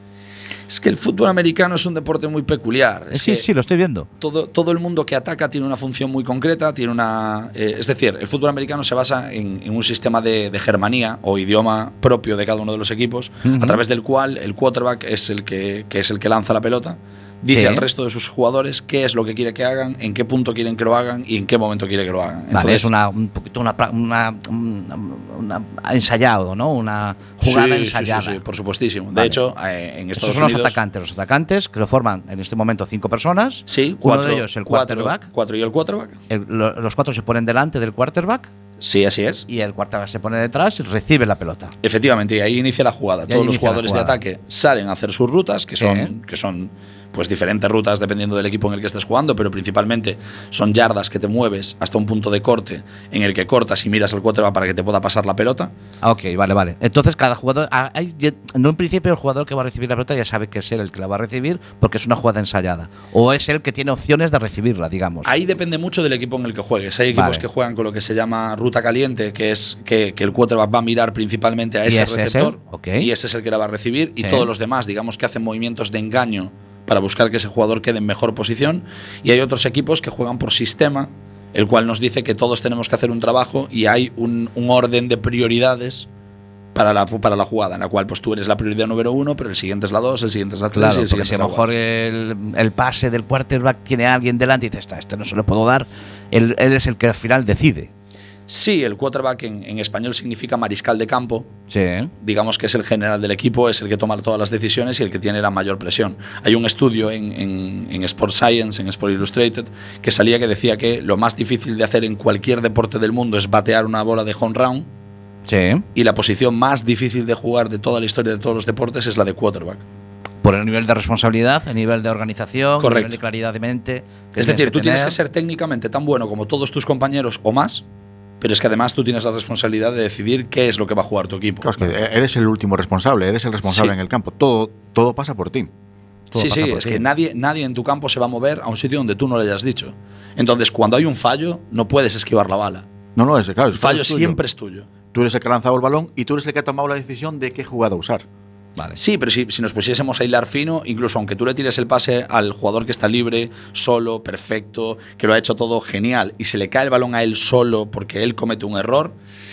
Speaker 5: Es que el fútbol americano es un deporte muy peculiar. Es
Speaker 3: sí,
Speaker 5: que
Speaker 3: sí, lo estoy viendo.
Speaker 5: todo, todo el mundo que ataca tiene una función muy concreta, tiene una. eh, es decir, el fútbol americano se basa en, en un sistema de, de germanía o idioma propio de cada uno de los equipos,
Speaker 3: Ujú.
Speaker 5: a través del cual el quarterback es el que, que es el que lanza la pelota. Dice
Speaker 3: Sí.
Speaker 5: al resto de sus jugadores qué es lo que quiere que hagan, en qué punto quieren que lo hagan y en qué momento quiere que lo hagan.
Speaker 3: Vale,
Speaker 5: Entonces,
Speaker 3: es una, un poquito una, pra- una, una- una- ensayado, ¿no? Una jugada
Speaker 5: sí, sí,
Speaker 3: ensayada.
Speaker 5: Sí, sí, por supuestísimo.
Speaker 3: Vale.
Speaker 5: De hecho, eh, en
Speaker 3: Estos
Speaker 5: Estados
Speaker 3: son los
Speaker 5: Unidos.
Speaker 3: atacantes. Los atacantes que lo forman en este momento cinco personas.
Speaker 5: Sí,
Speaker 3: Uno
Speaker 5: cuatro,
Speaker 3: de ellos, el
Speaker 5: cuatro-
Speaker 3: quarterback.
Speaker 5: Cuatro y el quarterback.
Speaker 3: El- lo- los cuatro se ponen delante del quarterback
Speaker 5: Sí, así es.
Speaker 3: y el quarterback se pone detrás y recibe la pelota.
Speaker 5: Efectivamente, y ahí inicia la jugada.
Speaker 3: Y ahí
Speaker 5: Todos los
Speaker 3: inicia la
Speaker 5: jugadores de
Speaker 3: jugada.
Speaker 5: ataque salen a hacer sus rutas, que
Speaker 3: Sí.
Speaker 5: son, que son pues diferentes rutas dependiendo del equipo en el que estés jugando, pero principalmente son yardas que te mueves hasta un punto de corte en el que cortas y miras al quarterback para que te pueda pasar la pelota.
Speaker 3: Ah, ok, vale, vale. Entonces cada jugador, ah, hay- en un principio el jugador que va a recibir la pelota ya sabe que es él el que la va a recibir porque es una jugada ensayada. O es él que tiene opciones de recibirla, digamos.
Speaker 5: Ahí depende mucho del equipo en el que juegues. Hay equipos
Speaker 3: Vale.
Speaker 5: que juegan con lo que se llama ruta caliente, que es que, que el quarterback va a mirar principalmente a
Speaker 3: Y
Speaker 5: ese
Speaker 3: ese es
Speaker 5: receptor
Speaker 3: él, ok.
Speaker 5: y ese es el que la va a recibir y
Speaker 3: Sí.
Speaker 5: todos los demás, digamos que hacen movimientos de engaño para buscar que ese jugador quede en mejor posición y hay otros equipos que juegan por sistema, el cual nos dice que todos tenemos que hacer un trabajo y hay un, un orden de prioridades para la, para la jugada, en la cual pues tú eres la prioridad número uno, pero el siguiente es la dos, el siguiente es la tres
Speaker 3: Claro,
Speaker 5: y el
Speaker 3: porque
Speaker 5: siguiente
Speaker 3: si a
Speaker 5: es la
Speaker 3: lo mejor
Speaker 5: cuatro.
Speaker 3: el, el pase del quarterback tiene a alguien delante y dice, "Esta, este no se lo puedo dar", él, él es el que al final decide.
Speaker 5: Sí, el quarterback en, en español significa mariscal de campo.
Speaker 3: Sí.
Speaker 5: Digamos que es el general del equipo, es el que toma todas las decisiones y el que tiene la mayor presión. Hay un estudio en, en, en Sports Science, en Sport Illustrated, que salía que decía que lo más difícil de hacer en cualquier deporte del mundo es batear una bola de home run
Speaker 3: Sí.
Speaker 5: y la posición más difícil de jugar de toda la historia de todos los deportes es la de quarterback.
Speaker 3: Por el nivel de responsabilidad, el nivel de organización,
Speaker 5: Correcto.
Speaker 3: el nivel de claridad de mente. que
Speaker 5: Es
Speaker 3: tienes
Speaker 5: decir, tú tienes
Speaker 3: tener.
Speaker 5: que ser técnicamente tan bueno como todos tus compañeros o más, pero es que además tú tienes la responsabilidad de decidir qué es lo que va a jugar tu equipo.
Speaker 2: Claro, es que eres el último responsable, eres el responsable
Speaker 5: Sí.
Speaker 2: en el campo. Todo, todo pasa por ti.
Speaker 3: Todo
Speaker 5: Sí,
Speaker 3: pasa
Speaker 5: sí,
Speaker 3: por
Speaker 5: es
Speaker 3: ti.
Speaker 5: que nadie, nadie en tu campo se va a mover a un sitio donde tú no le hayas dicho. Entonces, cuando hay un fallo, no puedes esquivar la bala.
Speaker 2: No, no, es claro.
Speaker 5: El fallo
Speaker 2: es tuyo.
Speaker 5: siempre es tuyo.
Speaker 2: Tú eres el que ha lanzado el balón y tú eres el que ha tomado la decisión de qué jugada usar.
Speaker 3: Vale.
Speaker 5: Sí, pero si, si nos pusiésemos a hilar fino, incluso aunque tú le tires el pase al jugador que está libre, solo, perfecto, que lo ha hecho todo genial, y se le cae el balón a él solo porque él comete un error,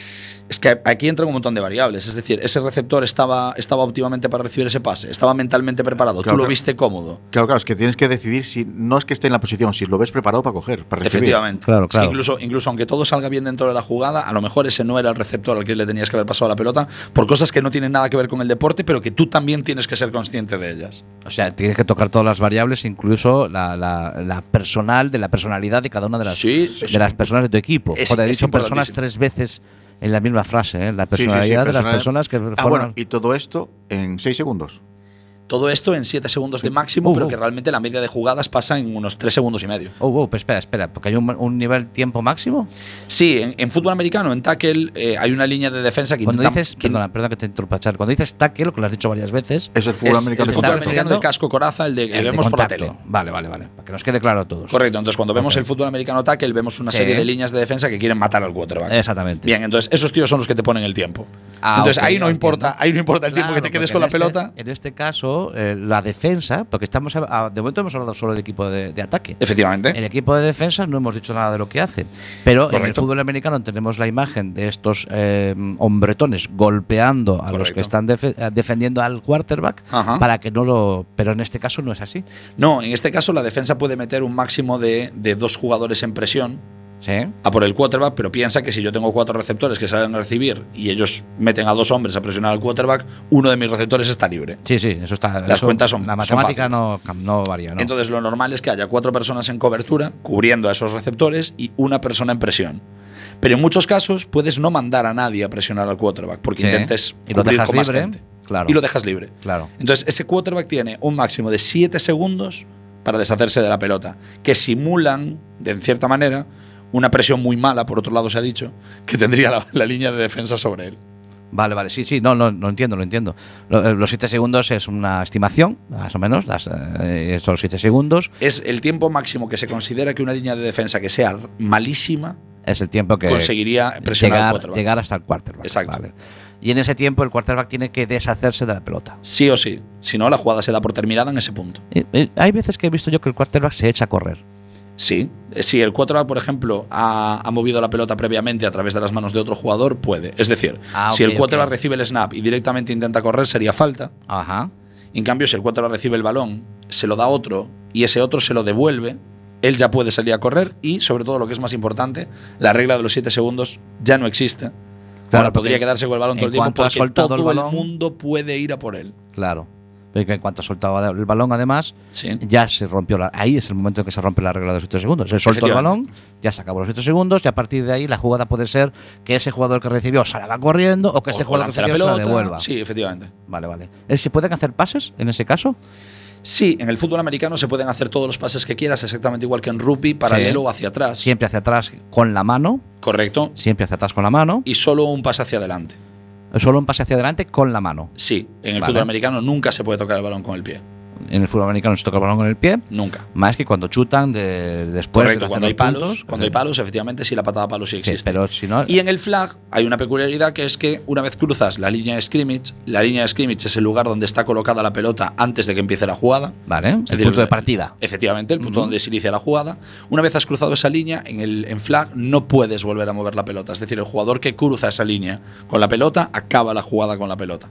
Speaker 5: es que aquí entran un montón de variables. Es decir, ese receptor estaba, estaba óptimamente para recibir ese pase, estaba mentalmente preparado,
Speaker 2: Claro,
Speaker 5: tú lo
Speaker 2: claro.
Speaker 5: viste cómodo.
Speaker 2: Claro, claro, es que tienes que decidir si no es que esté en la posición, si lo ves preparado para coger, para recibir.
Speaker 5: Efectivamente.
Speaker 3: Claro,
Speaker 5: Es que
Speaker 3: claro.
Speaker 5: incluso, incluso aunque todo salga bien dentro de la jugada, a lo mejor ese no era el receptor al que le tenías que haber pasado la pelota, por cosas que no tienen nada que ver con el deporte, pero que tú también tienes que ser consciente de ellas.
Speaker 3: O sea, tienes que tocar todas las variables, incluso la, la, la personal, de la personalidad de cada una de las,
Speaker 5: Sí, sí,
Speaker 3: de
Speaker 5: sí.
Speaker 3: las personas de tu equipo.
Speaker 5: Es-
Speaker 3: Joder, he
Speaker 5: es
Speaker 3: dicho personas
Speaker 5: importantísimo.
Speaker 3: tres veces en la misma frase, ¿eh? La
Speaker 2: Sí, sí, sí,
Speaker 3: personalidad de las
Speaker 2: personal-
Speaker 3: personas que
Speaker 2: Ah,
Speaker 3: forman-
Speaker 2: bueno, y todo esto en seis segundos.
Speaker 5: Todo esto en siete segundos de máximo,
Speaker 3: Uh,
Speaker 5: pero
Speaker 3: uh.
Speaker 5: que realmente la media de jugadas pasa en unos tres segundos y medio.
Speaker 3: Oh, oh, pero espera, espera, porque hay un, un nivel tiempo máximo.
Speaker 5: Sí, en, en fútbol americano, en tackle, eh, hay una línea de defensa que
Speaker 3: Cuando
Speaker 5: intenta-
Speaker 3: dices,
Speaker 5: que-
Speaker 3: perdona, perdona que te interrumpa, Char, cuando dices tackle, lo que lo has dicho varias veces,
Speaker 2: Es el fútbol
Speaker 5: es
Speaker 2: americano
Speaker 5: el
Speaker 2: de
Speaker 5: fútbol
Speaker 3: Está
Speaker 2: contacto.
Speaker 5: americano de
Speaker 3: refiriendo-
Speaker 5: casco coraza, el de que
Speaker 3: el de
Speaker 5: vemos por la
Speaker 3: contacto.
Speaker 5: tele.
Speaker 3: Vale, vale, vale, para que nos quede claro a todos.
Speaker 5: Correcto, entonces cuando vemos
Speaker 3: Ok.
Speaker 5: el fútbol americano tackle, vemos una
Speaker 3: Sí.
Speaker 5: serie de líneas de defensa que quieren matar al quarterback.
Speaker 3: Exactamente.
Speaker 5: Bien, entonces esos tíos son los que te ponen el tiempo.
Speaker 3: Ah,
Speaker 5: entonces
Speaker 3: ok,
Speaker 5: ahí no
Speaker 3: ya
Speaker 5: importa,
Speaker 3: entiendo.
Speaker 5: ahí no importa el tiempo que
Speaker 3: Claro,
Speaker 5: te quedes
Speaker 3: porque
Speaker 5: con la
Speaker 3: en este-
Speaker 5: pelota.
Speaker 3: En este caso, eh, la defensa, porque estamos a- a- de momento hemos hablado solo de equipo de, de ataque.
Speaker 5: Efectivamente.
Speaker 3: El equipo de defensa no hemos dicho nada de lo que hace. Pero en el
Speaker 5: Correcto.
Speaker 3: fútbol americano tenemos la imagen de estos eh, hombretones golpeando a los
Speaker 5: Correcto.
Speaker 3: que están defe- eh, defendiendo al quarterback
Speaker 5: Ajá.
Speaker 3: para que no lo. Pero en este caso no es así.
Speaker 5: No, en este caso la defensa puede meter un máximo de, de dos jugadores en presión
Speaker 3: Sí.
Speaker 5: a por el quarterback, pero piensa que si yo tengo cuatro receptores que salen a recibir y ellos meten a dos hombres a presionar al quarterback, uno de mis receptores está libre.
Speaker 3: Sí, sí, eso está.
Speaker 5: Las
Speaker 3: eso-
Speaker 5: cuentas son-
Speaker 3: La
Speaker 5: son
Speaker 3: matemática
Speaker 5: fáciles.
Speaker 3: no, cam- no varía, ¿no?
Speaker 5: Entonces lo normal es que haya cuatro personas en cobertura cubriendo a esos receptores y una persona en presión. Pero en muchos casos puedes no mandar a nadie a presionar al quarterback porque
Speaker 3: Sí.
Speaker 5: intentes
Speaker 3: Y lo
Speaker 5: cubrir
Speaker 3: dejas
Speaker 5: con más
Speaker 3: libre,
Speaker 5: gente.
Speaker 3: claro.
Speaker 5: Y lo dejas libre.
Speaker 3: Claro.
Speaker 5: Entonces ese quarterback tiene un máximo de siete segundos para deshacerse de la pelota, que simulan, de cierta manera, una presión muy mala, por otro lado se ha dicho, que tendría la, la línea de defensa sobre él.
Speaker 3: Vale, vale, sí, sí, no, no, no entiendo, lo entiendo. Lo- eh, los siete segundos es una estimación, más o menos, las, eh, son siete segundos,
Speaker 5: Es el tiempo máximo que se considera que una línea de defensa que sea malísima
Speaker 3: es el tiempo que
Speaker 5: conseguiría presionar al
Speaker 3: llegar,
Speaker 5: quarterback.
Speaker 3: llegar hasta el quarterback.
Speaker 5: Exacto.
Speaker 3: Vale. Y en ese tiempo el quarterback tiene que deshacerse de la pelota.
Speaker 5: Sí o sí. Si no, la jugada se da por terminada en ese punto.
Speaker 3: Y- y hay veces que he visto yo que el quarterback se echa a correr.
Speaker 5: Sí. Eh, Si el quarterback, por ejemplo, ha, ha movido la pelota previamente a través de las manos de otro jugador, puede. Es decir,
Speaker 3: Ah,
Speaker 5: si
Speaker 3: ok,
Speaker 5: el quarterback
Speaker 3: ok.
Speaker 5: recibe el snap y directamente intenta correr, sería falta.
Speaker 3: Ajá.
Speaker 5: En cambio, si el quarterback recibe el balón, se lo da a otro y ese otro se lo devuelve, él ya puede salir a correr y, sobre todo, lo que es más importante, la regla de los siete segundos ya no existe.
Speaker 3: Claro,
Speaker 5: Ahora podría
Speaker 3: porque
Speaker 5: quedarse con el balón todo
Speaker 3: en
Speaker 5: el tiempo
Speaker 3: cuanto ha
Speaker 5: porque
Speaker 3: soltado el
Speaker 5: todo el,
Speaker 3: balón-
Speaker 5: mundo puede ir a por él.
Speaker 3: Claro. Porque en cuanto soltaba el balón, además,
Speaker 5: Sí.
Speaker 3: ya se rompió la. Ahí es el momento en que se rompe la regla de los siete segundos. Él soltó el balón, ya se acabó los siete segundos, y a partir de ahí la jugada puede ser que ese jugador que recibió salga corriendo o que ese
Speaker 5: O- o
Speaker 3: jugador que
Speaker 5: lance la
Speaker 3: recibió se la
Speaker 5: pelota.
Speaker 3: devuelva.
Speaker 5: Sí, efectivamente.
Speaker 3: Vale, vale. ¿Eh, ¿Se pueden hacer pases en ese caso?
Speaker 5: Sí, en el fútbol americano se pueden hacer todos los pases que quieras, exactamente igual que en rugby, paralelo
Speaker 3: Sí.
Speaker 5: o hacia atrás.
Speaker 3: Siempre hacia atrás con la mano.
Speaker 5: Correcto.
Speaker 3: Siempre hacia atrás con la mano.
Speaker 5: Y solo un pase hacia adelante.
Speaker 3: Solo un pase hacia adelante con la mano.
Speaker 5: Sí, en el
Speaker 3: Vale.
Speaker 5: fútbol americano nunca se puede tocar el balón con el pie.
Speaker 3: En el fútbol americano se toca el balón con el pie.
Speaker 5: Nunca.
Speaker 3: Más que cuando chutan de, después
Speaker 5: Correcto,
Speaker 3: de
Speaker 5: cuando hay
Speaker 3: hacer los
Speaker 5: palos,
Speaker 3: puntos.
Speaker 5: cuando hay palos, efectivamente sí la patada a palos sí
Speaker 3: Sí,
Speaker 5: existe.
Speaker 3: pero si no.
Speaker 5: Y en el flag hay una peculiaridad que es que una vez cruzas la línea de scrimmage, la línea de scrimmage es el lugar donde está colocada la pelota antes de que empiece la jugada.
Speaker 3: Vale, el
Speaker 5: decir,
Speaker 3: punto de partida.
Speaker 5: Efectivamente, el punto
Speaker 3: Ujú.
Speaker 5: donde se inicia la jugada. Una vez has cruzado esa línea, en el en flag no puedes volver a mover la pelota. Es decir, el jugador que cruza esa línea con la pelota acaba la jugada con la pelota.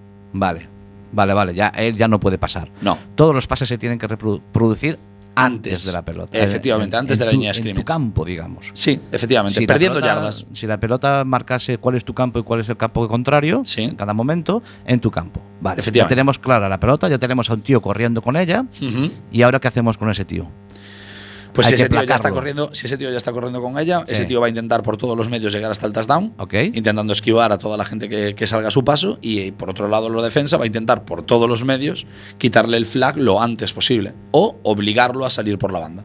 Speaker 3: Vale, vale, vale. Ya, él ya no puede pasar.
Speaker 5: No.
Speaker 3: Todos los pases se tienen que reproducir antes,
Speaker 5: Antes.
Speaker 3: de la pelota.
Speaker 5: Efectivamente,
Speaker 3: En-
Speaker 5: antes
Speaker 3: en
Speaker 5: de la
Speaker 3: tu-
Speaker 5: línea de
Speaker 3: En tu
Speaker 5: scrimmage.
Speaker 3: campo, digamos.
Speaker 5: Sí, efectivamente.
Speaker 3: Si la
Speaker 5: perdiendo
Speaker 3: pelota-
Speaker 5: yardas.
Speaker 3: Si la pelota marcase cuál es tu campo y cuál es el campo contrario,
Speaker 5: Sí.
Speaker 3: en cada momento, en tu campo. Vale, ya
Speaker 5: Efectivamente.
Speaker 3: tenemos clara la pelota, ya tenemos a un tío corriendo con ella.
Speaker 5: Ujú.
Speaker 3: ¿Y ahora qué hacemos con ese tío?
Speaker 5: Pues
Speaker 3: Hay
Speaker 5: si
Speaker 3: que
Speaker 5: ese, tío ya está
Speaker 3: placarlo.
Speaker 5: corriendo, si ese tío ya está corriendo con ella,
Speaker 3: Sí.
Speaker 5: ese tío va a intentar por todos los medios llegar hasta el touchdown,
Speaker 3: ¿Ok?
Speaker 5: intentando esquivar a toda la gente que, que salga a su paso, y por otro lado la defensa va a intentar por todos los medios quitarle el flag lo antes posible o obligarlo a salir por la banda.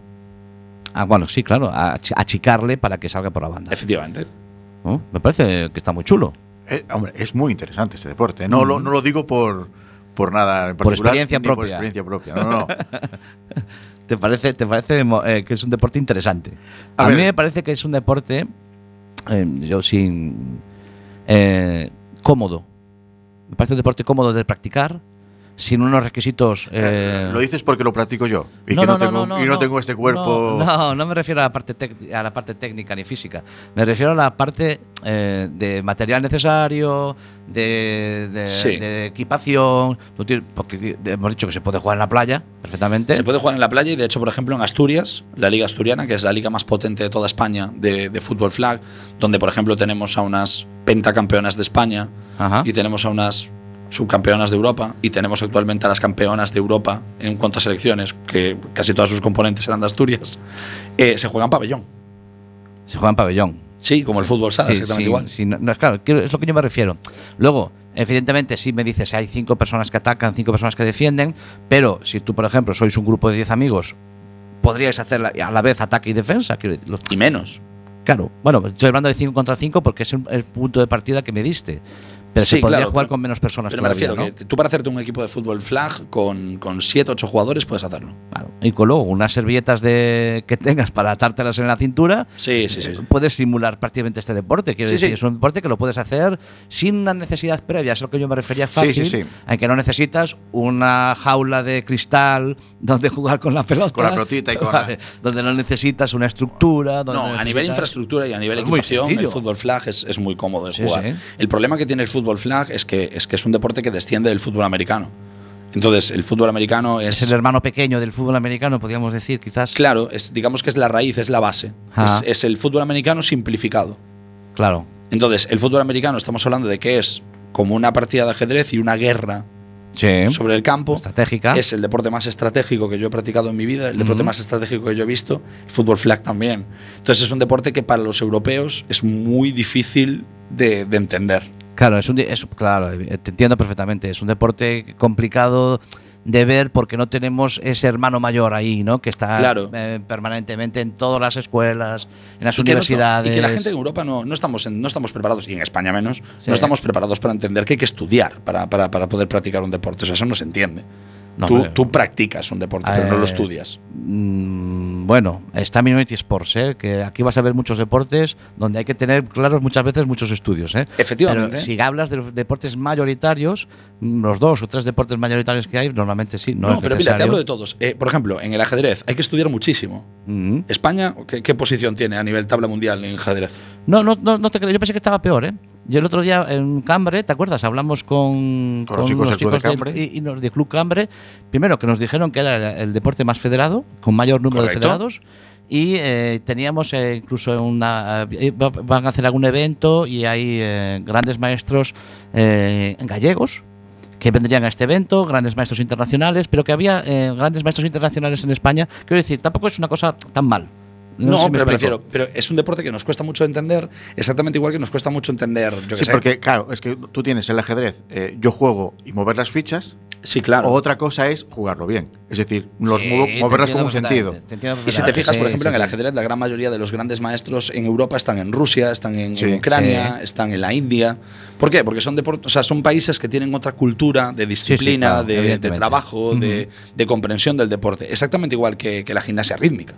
Speaker 3: Ah, bueno, sí, claro, a- achicarle para que salga por la banda.
Speaker 5: Efectivamente.
Speaker 3: ¿No? Me parece que está muy chulo.
Speaker 2: Eh, hombre, es muy interesante este deporte. No,
Speaker 3: Mm.
Speaker 2: lo, no lo digo por, por nada en
Speaker 3: Por
Speaker 2: particular,
Speaker 3: experiencia
Speaker 2: ni por
Speaker 3: propia.
Speaker 2: experiencia propia. No, no.
Speaker 3: ¿Te parece, te parece mo- eh, que es un deporte interesante? A,
Speaker 2: A
Speaker 3: mí
Speaker 2: ver.
Speaker 3: me parece que es un deporte, eh, yo sin, eh, cómodo. me parece un deporte cómodo de practicar, sin unos requisitos. Eh,
Speaker 2: Lo dices porque lo practico yo y
Speaker 3: no,
Speaker 2: que no,
Speaker 3: no, no,
Speaker 2: tengo,
Speaker 3: no, no,
Speaker 2: y no
Speaker 3: no.
Speaker 2: tengo este cuerpo.
Speaker 3: No, no, no me refiero a la parte, tec- a la parte técnica ni física. Me refiero a la parte eh, de material necesario, de, de,
Speaker 5: Sí.
Speaker 3: de equipación. Tú tienes- porque hemos dicho que se puede jugar en la playa perfectamente.
Speaker 5: Se puede jugar en la playa y de hecho, por ejemplo, en Asturias, la Liga Asturiana, que es la liga más potente de toda España de, de fútbol flag, donde, por ejemplo, tenemos a unas pentacampeonas de España
Speaker 3: Ajá.
Speaker 5: y tenemos a unas subcampeonas de Europa y tenemos actualmente a las campeonas de Europa en cuanto a selecciones, que casi todas sus componentes eran de Asturias, eh, se juega en pabellón.
Speaker 3: Se juega en pabellón.
Speaker 5: Sí, como el fútbol sala,
Speaker 3: Sí,
Speaker 5: exactamente
Speaker 3: sí,
Speaker 5: igual.
Speaker 3: sí, no, no, es claro, quiero- es lo que yo me refiero. Luego, evidentemente, sí me dices, hay cinco personas que atacan, cinco personas que defienden, pero si tú, por ejemplo, sois un grupo de diez amigos, podríais hacer la- a la vez ataque y defensa. Quiero decir, los-
Speaker 5: Y menos.
Speaker 3: claro, bueno, estoy hablando de cinco contra cinco porque es el, el punto de partida que me diste. Pero
Speaker 5: Sí,
Speaker 3: se podría
Speaker 5: claro,
Speaker 3: jugar
Speaker 5: pero-
Speaker 3: con menos personas
Speaker 5: Pero me
Speaker 3: todavía,
Speaker 5: refiero
Speaker 3: ¿no?
Speaker 5: que tú para hacerte un equipo de fútbol flag con, con siete, ocho jugadores puedes hacerlo.
Speaker 3: Claro. Y con luego unas servilletas de que tengas para atártelas en la cintura,
Speaker 5: Sí, sí, sí.
Speaker 3: eh, puedes simular prácticamente este deporte. Quiero
Speaker 5: Sí,
Speaker 3: decir,
Speaker 5: sí.
Speaker 3: es un deporte que lo puedes hacer sin una necesidad previa. Es lo que yo me refería
Speaker 2: Sí,
Speaker 3: fácil.
Speaker 2: sí, sí.
Speaker 3: En que no necesitas una jaula de cristal donde jugar con la pelota.
Speaker 2: Con la pelotita y con
Speaker 3: Vale, donde no necesitas una estructura. Donde
Speaker 5: No, a nivel
Speaker 3: necesitas-
Speaker 5: infraestructura y a nivel
Speaker 3: Es muy
Speaker 5: equipación,
Speaker 3: sencillo.
Speaker 5: el fútbol flag es, es muy cómodo de
Speaker 3: Sí,
Speaker 5: jugar.
Speaker 3: sí.
Speaker 5: El problema que tiene el fútbol flag es que, es que es un deporte que desciende del fútbol americano. Entonces, el fútbol americano es.
Speaker 3: Es el hermano pequeño del fútbol americano, podríamos decir, quizás.
Speaker 5: Claro, es, digamos que es la raíz, es la base.
Speaker 3: Ajá.
Speaker 5: Es, es el fútbol americano simplificado.
Speaker 3: Claro.
Speaker 5: Entonces, el fútbol americano estamos hablando de que es como una partida de ajedrez y una guerra
Speaker 3: Sí.
Speaker 5: sobre el campo.
Speaker 3: Estratégica.
Speaker 5: Es el deporte más estratégico que yo he practicado en mi vida, el deporte
Speaker 3: Ujú.
Speaker 5: más estratégico que yo he visto, el fútbol flag también. Entonces es un deporte que para los europeos es muy difícil de, de entender.
Speaker 3: Claro, es un, di- es, claro, eh, te entiendo perfectamente. Es un deporte complicado de ver porque no tenemos ese hermano mayor ahí, ¿no? Que está
Speaker 5: Claro.
Speaker 3: eh, permanentemente en todas las escuelas, en las
Speaker 5: Y que no-
Speaker 3: universidades.
Speaker 5: y que la gente en Europa no, no, estamos en- no estamos preparados, y en España menos,
Speaker 3: Sí.
Speaker 5: no estamos preparados para entender que hay que estudiar para, para, para poder practicar un deporte. O sea, eso no se entiende.
Speaker 3: No,
Speaker 5: tú,
Speaker 3: hombre.
Speaker 5: tú practicas un deporte, pero no
Speaker 3: Eh,
Speaker 5: lo estudias.
Speaker 3: Mm, bueno, está Minority Sports, ¿eh? Que aquí vas a ver muchos deportes donde hay que tener claros muchas veces muchos estudios, ¿eh?
Speaker 5: Efectivamente.
Speaker 3: Pero si hablas de los deportes mayoritarios, mm, los dos o tres deportes mayoritarios que hay, normalmente sí. No,
Speaker 5: No,
Speaker 3: es
Speaker 5: pero mira, te
Speaker 3: necesario.
Speaker 5: hablo de todos. Eh, por ejemplo, en el ajedrez hay que estudiar muchísimo.
Speaker 3: Mm.
Speaker 5: España, ¿qué, qué posición tiene a nivel tabla mundial en ajedrez?
Speaker 3: No, no, no, no te creo. Yo pensé que estaba peor, ¿eh? Yo el otro día en Cambre, ¿te acuerdas? Hablamos con,
Speaker 2: Con los chicos del Club de Cambre.
Speaker 3: y, y los de Club Cambre. Primero, que nos dijeron que era el, el deporte más federado, con mayor número
Speaker 5: Correcto.
Speaker 3: de federados. Y eh, teníamos eh, incluso una. eh, va- van a hacer algún evento y hay eh, grandes maestros eh, gallegos que vendrían a este evento, grandes maestros internacionales, pero que había eh, grandes maestros internacionales en España. Quiero decir, tampoco es una cosa tan mal.
Speaker 5: No,
Speaker 3: sé si
Speaker 5: pero me
Speaker 3: explico.
Speaker 5: refiero, pero es un deporte que nos cuesta mucho entender, exactamente igual que nos cuesta mucho entender, yo qué
Speaker 2: Sí,
Speaker 5: sé.
Speaker 2: porque claro, es que tú tienes el ajedrez, eh, yo juego y mover las fichas,
Speaker 5: Sí, claro.
Speaker 2: o otra cosa es jugarlo bien. Es decir, los
Speaker 3: Sí,
Speaker 2: movo-
Speaker 3: te
Speaker 2: moverlas con
Speaker 3: entiendo
Speaker 2: un sentido.
Speaker 3: perfectamente, te entiendo
Speaker 5: Y si te
Speaker 3: perfectamente.
Speaker 5: fijas, por
Speaker 3: Sí,
Speaker 5: ejemplo,
Speaker 3: sí,
Speaker 5: en el
Speaker 3: sí.
Speaker 5: ajedrez, la gran mayoría de los grandes maestros en Europa están en Rusia, están en,
Speaker 2: Sí,
Speaker 5: en Ucrania,
Speaker 3: sí.
Speaker 5: están en la India. ¿Por qué? Porque son, deport- o sea, son países que tienen otra cultura de disciplina,
Speaker 3: claro,
Speaker 5: de- de,
Speaker 3: evidentemente.
Speaker 5: trabajo,
Speaker 3: Ujú.
Speaker 5: de, de comprensión del deporte. Exactamente igual que, que la gimnasia rítmica.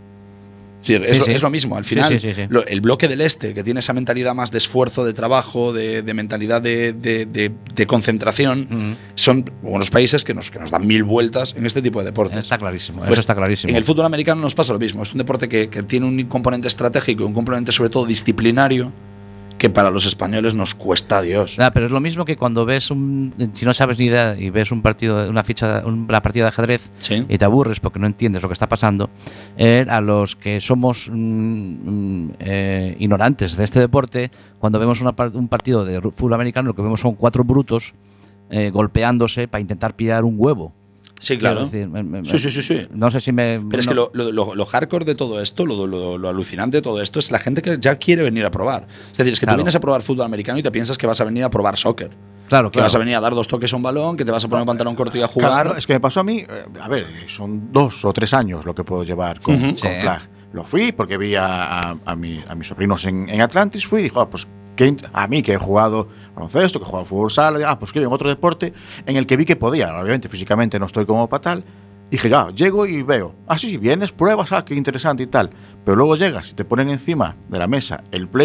Speaker 5: Es, decir,
Speaker 3: Sí,
Speaker 5: es, lo,
Speaker 3: sí.
Speaker 5: es lo mismo. Al
Speaker 3: Sí,
Speaker 5: final,
Speaker 3: sí, sí, sí.
Speaker 5: lo- el bloque del este, que tiene esa mentalidad más de esfuerzo, de trabajo, de, de mentalidad de, de- de- de concentración,
Speaker 3: Mm.
Speaker 5: son unos países que nos, que nos dan mil vueltas en este tipo de deportes.
Speaker 3: Está clarísimo,
Speaker 5: Pues,
Speaker 3: eso está clarísimo.
Speaker 5: En el fútbol americano nos pasa lo mismo. Es un deporte que, que tiene un componente estratégico y un componente sobre todo disciplinario que para los españoles nos cuesta a Dios.
Speaker 3: Ah, pero es lo mismo que cuando ves un. Si no sabes ni idea y ves un partido, una ficha, un- la partida de ajedrez
Speaker 5: Sí.
Speaker 3: y te aburres porque no entiendes lo que está pasando, eh, a los que somos mm, mm, eh, ignorantes de este deporte, cuando vemos una par- un partido de ru- fútbol americano, lo que vemos son cuatro brutos eh, golpeándose para intentar pillar un huevo.
Speaker 5: Sí, claro.
Speaker 3: Quiero decir, me- me-
Speaker 5: Sí, sí, sí, sí.
Speaker 3: No sé si me.
Speaker 5: Pero es
Speaker 3: no-
Speaker 5: que lo, lo- lo- lo hardcore de todo esto, lo, lo- lo alucinante de todo esto, es la gente que ya quiere venir a probar. Es decir, es que
Speaker 3: Claro.
Speaker 5: tú vienes a probar fútbol americano y te piensas que vas a venir a probar soccer.
Speaker 3: Claro,
Speaker 5: Que
Speaker 3: claro.
Speaker 5: vas a venir a dar dos toques a un balón, que te vas a poner un pantalón corto y a jugar.
Speaker 2: Claro, es que me pasó a mí, eh, a ver, son dos o tres años lo que puedo llevar con,
Speaker 5: Ujú.
Speaker 2: con
Speaker 3: Sí.
Speaker 2: Flag. Lo fui porque vi a, a, a mi- a mis sobrinos en, en Atlantis, fui y dijo, ah, pues qué int- a mí que he jugado baloncesto, que he jugado fútbol sala, ah, pues que en otro deporte en el que vi que podía, obviamente físicamente no estoy como para tal, dije, ya, llego y veo, ah, sí, sí, vienes, pruebas, ah, qué interesante y tal, pero luego llegas y te ponen encima de la mesa el playbook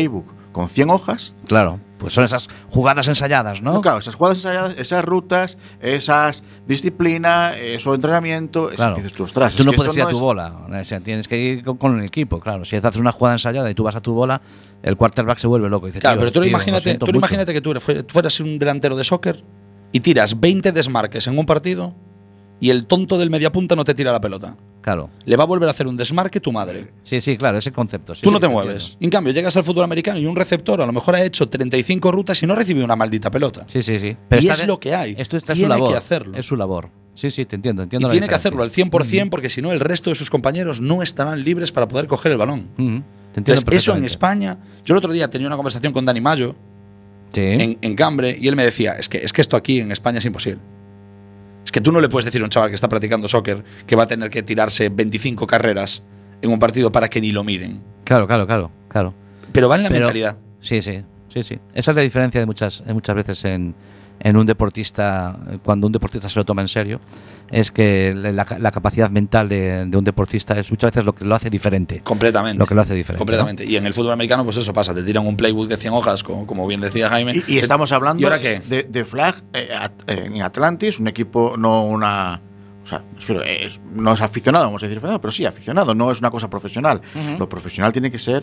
Speaker 2: con cien hojas.
Speaker 3: Claro, pues son esas jugadas ensayadas, ¿no?
Speaker 2: No, claro, esas jugadas ensayadas, esas rutas, esas disciplina, eso entrenamiento.
Speaker 3: Claro.
Speaker 2: Es que dices tú, ostras,
Speaker 3: Tú
Speaker 2: es
Speaker 3: no
Speaker 2: que
Speaker 3: puedes
Speaker 2: esto
Speaker 3: ir
Speaker 2: no
Speaker 3: a tu
Speaker 2: es-
Speaker 3: bola, o sea, tienes que ir con, con el equipo, claro. Si haces una jugada ensayada y tú vas a tu bola, el quarterback se vuelve loco. Dice,
Speaker 5: Claro,
Speaker 3: tío,
Speaker 5: pero tú
Speaker 3: tío, lo
Speaker 5: imagínate,
Speaker 3: siento
Speaker 5: tú
Speaker 3: mucho.
Speaker 5: imagínate que tú fue- fueras un delantero de soccer y tiras veinte desmarques en un partido y el tonto del mediapunta no te tira la pelota.
Speaker 3: Claro.
Speaker 5: Le va a volver a hacer un desmarque tu madre.
Speaker 3: Sí, sí, claro, ese concepto. sí,
Speaker 5: Tú
Speaker 3: sí,
Speaker 5: no te
Speaker 3: te
Speaker 5: mueves.
Speaker 3: entiendo.
Speaker 5: En cambio, llegas al fútbol americano y un receptor a lo mejor ha hecho treinta y cinco rutas y no recibe una maldita pelota.
Speaker 3: Sí, sí, sí.
Speaker 5: Y
Speaker 3: está
Speaker 5: es
Speaker 3: de-
Speaker 5: lo que hay.
Speaker 3: Esto está en
Speaker 5: Tiene
Speaker 3: su labor.
Speaker 5: que hacerlo.
Speaker 3: Es su labor. Sí, sí, te entiendo.
Speaker 5: Y
Speaker 3: entiendo la
Speaker 5: tiene que
Speaker 3: diferencia.
Speaker 5: hacerlo al cien por ciento porque si no el resto de sus compañeros no estarán libres para poder coger el balón.
Speaker 3: Ujú, te entiendo
Speaker 5: Entonces, eso en
Speaker 3: perfectamente.
Speaker 5: España. Yo el otro día tenía una conversación con Dani Mayo
Speaker 3: Sí.
Speaker 5: en, en Cambre y él me decía, es que, es que esto aquí en España es imposible. Es que tú no le puedes decir a un chaval que está practicando soccer que va a tener que tirarse veinticinco carreras en un partido para que ni lo miren.
Speaker 3: Claro, claro, claro, claro.
Speaker 5: Pero va en la
Speaker 3: Pero-
Speaker 5: mentalidad.
Speaker 3: Sí, sí, sí, sí. Esa es la diferencia de muchas, de muchas veces en, en un deportista, cuando un deportista se lo toma en serio, es que la, la capacidad mental de, de un deportista es muchas veces lo que lo hace diferente.
Speaker 5: Completamente.
Speaker 3: Lo que lo hace diferente,
Speaker 5: Completamente. Y en el fútbol americano, pues eso pasa. Te tiran un playbook de cien hojas, como, como bien decía Jaime.
Speaker 2: Y, y estamos hablando
Speaker 5: ¿Y ahora qué?
Speaker 2: de, de Flag eh, at- en Atlantis, un equipo, no una. O sea, me refiero, es- no es aficionado, vamos a decir aficionado, pero sí aficionado, no es una cosa profesional.
Speaker 3: Ujú.
Speaker 2: Lo profesional tiene que ser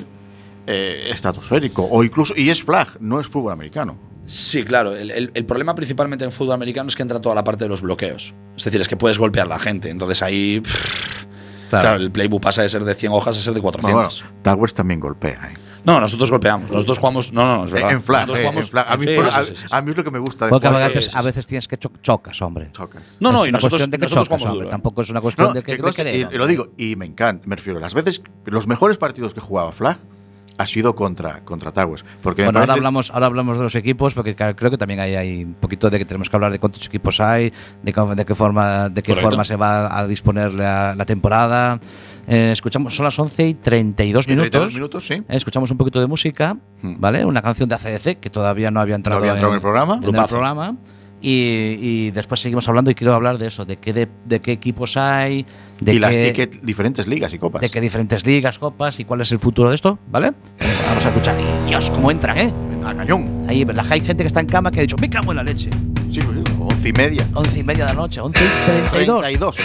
Speaker 2: eh, estratosférico, o incluso. Y es Flag, no es fútbol americano.
Speaker 5: Sí, claro. El, el- el problema principalmente en fútbol americano es que entra toda la parte de los bloqueos. Es decir, es que puedes golpear a la gente. Entonces ahí. pff,
Speaker 3: Claro.
Speaker 5: claro. el playbook pasa de ser de cien hojas a ser de
Speaker 2: Bueno,
Speaker 5: cuatrocientos.
Speaker 2: Towers también golpea. ¿eh?
Speaker 5: No, nosotros golpeamos. Nosotros jugamos. No, no, no, es verdad.
Speaker 2: En Flag,
Speaker 5: Nosotros
Speaker 2: eh,
Speaker 5: jugamos.
Speaker 2: en Flag. A, mí,
Speaker 5: Sí,
Speaker 2: por-
Speaker 5: sí,
Speaker 2: a-
Speaker 5: sí, sí.
Speaker 2: a mí es lo que me gusta de
Speaker 3: Porque a
Speaker 2: jugar,
Speaker 3: veces,
Speaker 2: es-
Speaker 3: a veces tienes que cho- chocas, hombre.
Speaker 2: chocas.
Speaker 5: No, no,
Speaker 3: es
Speaker 5: y
Speaker 3: una
Speaker 5: nosotros,
Speaker 3: cuestión de que
Speaker 5: nosotros
Speaker 3: chocas,
Speaker 5: jugamos
Speaker 3: hombre.
Speaker 5: duro. ¿eh?
Speaker 3: Tampoco es una cuestión
Speaker 2: No,
Speaker 3: de que,
Speaker 2: que
Speaker 3: de
Speaker 2: conste,
Speaker 3: querer,
Speaker 2: y, y
Speaker 3: hombre.
Speaker 2: lo digo, y me encanta, me refiero, las veces, los mejores partidos que jugaba Flag ha sido contra, contra Towers. Porque me
Speaker 3: Bueno, ahora
Speaker 2: parece-
Speaker 3: hablamos, ahora hablamos de los equipos, porque claro, creo que también hay, hay un poquito de que tenemos que hablar de cuántos equipos hay, de, cómo- de qué forma, de qué
Speaker 5: Correcto.
Speaker 3: forma se va a disponer la, la temporada. Eh, escuchamos, son las once y treinta y dos
Speaker 2: y treinta y
Speaker 3: minutos.
Speaker 2: dos minutos, sí.
Speaker 3: Eh, escuchamos un poquito de música,
Speaker 2: Hmm.
Speaker 3: ¿vale? Una canción de A C D C que todavía no había
Speaker 2: No
Speaker 3: entrado,
Speaker 2: había entrado en el programa.
Speaker 3: en el
Speaker 5: Grupazo.
Speaker 3: programa. Y, y después seguimos hablando y quiero hablar de eso, de qué, de, de qué equipos hay, de
Speaker 2: y
Speaker 3: qué,
Speaker 2: las tickets, diferentes ligas y copas.
Speaker 3: de qué diferentes ligas, copas y cuál es el futuro de esto, ¿vale? Vamos a escuchar. Y Dios, cómo entran, ¿eh?
Speaker 2: A cañón.
Speaker 3: Ahí la- hay gente que está en cama que ha dicho, me cago en la leche.
Speaker 2: Sí, sí, once y media.
Speaker 3: Once y media de la noche, once y treinta y dos.
Speaker 2: treinta y dos.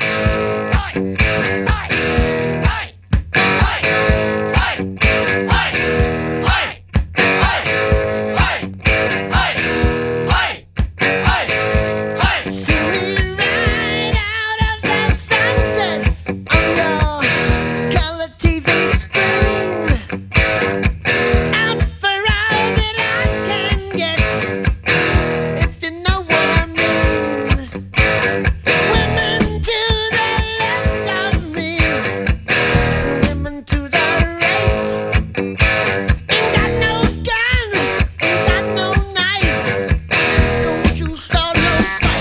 Speaker 6: See me right out of the sunset under color T V screen. Out for all that I can get, if you know what I mean. Women to the left of me, women to the right. Ain't got no gun, ain't got no knife. Don't you start no fight.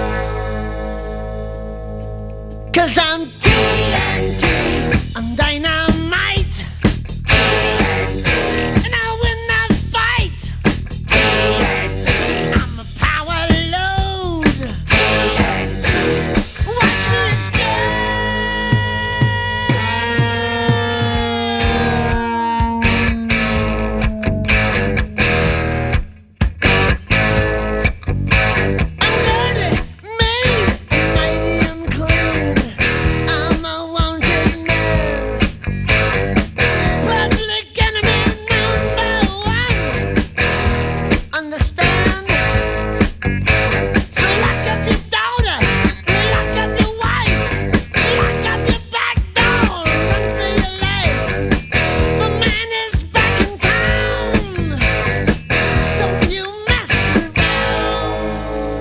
Speaker 6: Cause I'm T N T, I'm dynamite. T N T, and I'll win the fight. T N T, I'm a power load. T N T, watch me explode. I'm dirty, mean, and mighty unclean. I'm a wanted man. Public enemy number one. Understand? So lock up your daughter, lock up your wife, lock up your back door, run for your life. The man is back in town. So don't you mess around.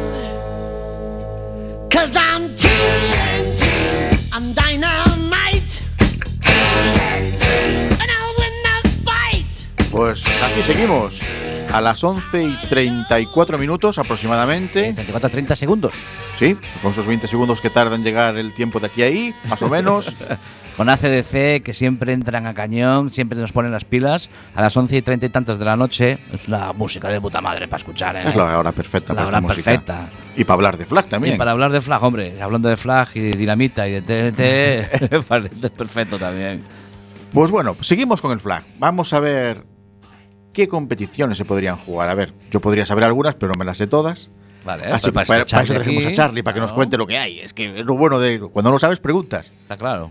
Speaker 6: Cause I'm T N T, I'm dynamite. T N T, and I'll win the fight.
Speaker 2: Pues aquí seguimos. A las once y treinta y cuatro minutos aproximadamente.
Speaker 3: treinta y cuatro a treinta segundos.
Speaker 2: Sí, con esos veinte segundos que tarda en llegar el tiempo de aquí a ahí, más o menos.
Speaker 3: Con A C D C, que siempre entran a cañón, siempre nos ponen las pilas. A las once y treinta y tantos de la noche, es una música de puta madre para escuchar, ¿eh?
Speaker 2: Es la hora perfecta
Speaker 3: La
Speaker 2: para esta
Speaker 3: hora
Speaker 2: música.
Speaker 3: perfecta.
Speaker 2: Y para hablar de Flag también.
Speaker 3: Y para hablar de Flag, hombre, hablando de Flag y de Dinamita y de T N T, me parece perfecto también.
Speaker 2: Pues bueno, seguimos con el Flag. Vamos a ver ¿qué competiciones se podrían jugar? A ver, yo podría saber algunas, pero no me las sé todas.
Speaker 3: Vale,
Speaker 2: Así que
Speaker 3: pues
Speaker 2: para,
Speaker 3: está
Speaker 2: para eso
Speaker 3: Charlie
Speaker 2: trajimos a
Speaker 3: aquí,
Speaker 2: Charlie, para que nos
Speaker 3: claro.
Speaker 2: cuente lo que hay. Es que es lo bueno de cuando no lo sabes, preguntas.
Speaker 3: Está claro.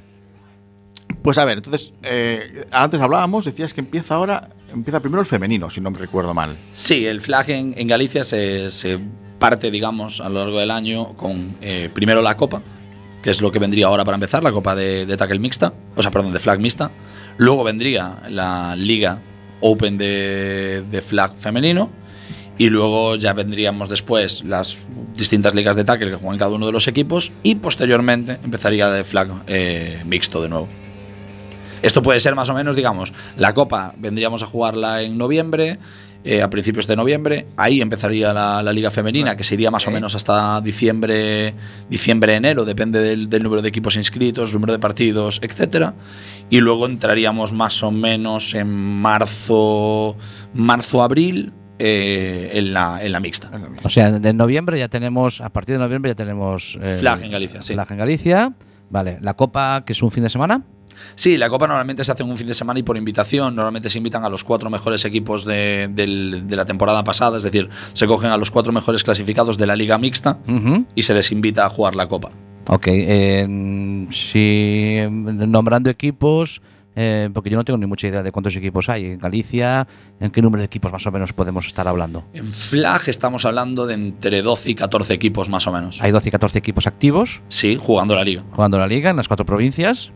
Speaker 2: Pues a ver, entonces, eh, antes hablábamos, decías que empieza ahora, empieza primero el femenino, si no me recuerdo mal.
Speaker 5: Sí, el flag en, en Galicia se, se parte, digamos, a lo largo del año con eh, primero la Copa, que es lo que vendría ahora para empezar, la Copa de, de tackle mixta, o sea, perdón, de flag mixta. Luego vendría la Liga Open de, de flag femenino. Y luego ya vendríamos después las distintas ligas de tackle que juegan cada uno de los equipos. Y posteriormente empezaría de flag eh, mixto de nuevo. Esto puede ser más o menos, digamos, la Copa vendríamos a jugarla en noviembre, eh, a principios de noviembre. Ahí empezaría la, la Liga Femenina, que sería más o menos hasta diciembre, diciembre, enero, depende del, del número de equipos inscritos, número de partidos, etcétera. Y luego entraríamos más o menos en marzo, marzo, abril. Eh, en, la, en la mixta.
Speaker 3: O sea, de noviembre ya tenemos, a partir de noviembre ya tenemos eh,
Speaker 5: Flag en Galicia, sí.
Speaker 3: Flag en Galicia. Vale, la Copa, que es un fin de semana.
Speaker 5: Sí, la Copa normalmente se hace en un fin de semana y por invitación. Normalmente se invitan a los cuatro mejores equipos de, del, de la temporada pasada, es decir, se cogen a los cuatro mejores clasificados de la Liga Mixta
Speaker 3: Uh-huh.
Speaker 5: y se les invita a jugar la Copa.
Speaker 3: Ok, eh, si nombrando equipos, eh, porque yo no tengo ni mucha idea de cuántos equipos hay en Galicia, ¿en qué número de equipos más o menos podemos estar hablando?
Speaker 5: En Flag estamos hablando de entre doce y catorce equipos más o menos.
Speaker 3: Hay doce y catorce equipos activos
Speaker 5: Sí, jugando la Liga.
Speaker 3: jugando la liga en las cuatro provincias.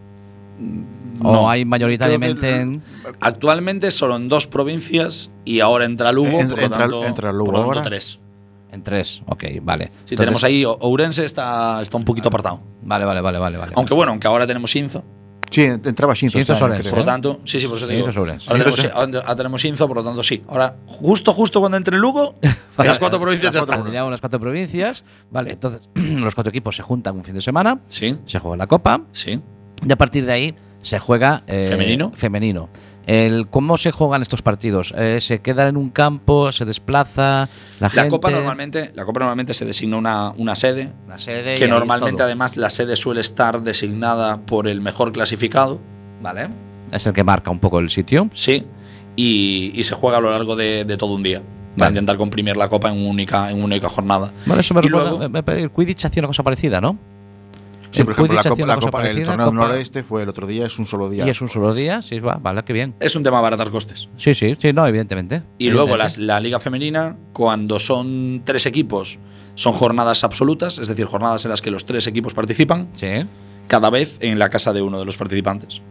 Speaker 5: No.
Speaker 3: ¿O hay mayoritariamente
Speaker 2: Creo que-
Speaker 3: en...?
Speaker 5: Actualmente solo en dos provincias y ahora entra Lugo,
Speaker 2: Entra-
Speaker 5: por lo
Speaker 2: entra-
Speaker 5: tanto,
Speaker 2: entra Lugo
Speaker 5: por lo tanto
Speaker 2: ahora.
Speaker 5: tres.
Speaker 3: En tres, ok, vale.
Speaker 5: Si
Speaker 3: Entonces-
Speaker 5: tenemos ahí, O- Ourense está, está un poquito apartado.
Speaker 3: Vale, vale, vale, vale. vale.
Speaker 5: Aunque bueno, aunque ahora tenemos Inzo.
Speaker 2: Sí, entraba Shinzo.
Speaker 3: Shinzo
Speaker 2: este año,
Speaker 3: Sorense,
Speaker 2: creo.
Speaker 5: Por lo
Speaker 3: ¿eh?
Speaker 5: tanto, sí, sí, por eso te
Speaker 3: Sí,
Speaker 5: digo.
Speaker 3: eso sobre.
Speaker 5: Ahora tenemos,
Speaker 2: Sí.
Speaker 5: ahora tenemos Inzo, por lo tanto, sí. Ahora, justo, justo cuando entre Lugo, en las cuatro provincias ya estamos.
Speaker 3: Tendríamos las cuatro provincias. Vale, entonces los cuatro equipos se juntan un fin de semana,
Speaker 5: Sí,
Speaker 3: se juega la Copa
Speaker 5: sí.
Speaker 3: y a partir de ahí se juega eh,
Speaker 5: ¿Femenino?
Speaker 3: Femenino. El, ¿Cómo se juegan estos partidos? Eh, ¿Se queda en un campo? ¿Se desplaza? La,
Speaker 5: La
Speaker 3: gente,
Speaker 5: Copa normalmente, la Copa normalmente se designa una, una sede,
Speaker 3: la sede y
Speaker 5: que
Speaker 3: ahí
Speaker 5: normalmente
Speaker 3: todo.
Speaker 5: además la sede suele estar designada por el mejor clasificado,
Speaker 3: Vale. Es el que marca un poco el sitio.
Speaker 5: sí, y, y se juega a lo largo de, de todo un día. Para
Speaker 3: Vale.
Speaker 5: intentar comprimir la Copa en una única, en una única jornada.
Speaker 3: Bueno, eso me
Speaker 5: Y
Speaker 3: recuerda.
Speaker 5: luego-
Speaker 3: me- me- el Quidditch hacía una cosa parecida, ¿no?
Speaker 2: Sí,
Speaker 3: El
Speaker 2: por ejemplo, la
Speaker 3: Quidditch hacía
Speaker 2: Copa,
Speaker 3: una
Speaker 2: la
Speaker 3: cosa
Speaker 2: Copa el
Speaker 3: parecida,
Speaker 2: torneo del
Speaker 3: Copa-
Speaker 2: noroeste fue el otro día, es un solo día.
Speaker 3: Y es un solo día, sí, va, vale, qué bien.
Speaker 5: Es un tema abaratar costes.
Speaker 3: Sí, sí, sí, no, evidentemente.
Speaker 5: Y luego
Speaker 3: Evidentemente.
Speaker 5: las- la Liga Femenina, cuando son tres equipos, son jornadas absolutas, es decir, jornadas en las que los tres equipos participan,
Speaker 3: Sí.
Speaker 5: cada vez en la casa de uno de los participantes.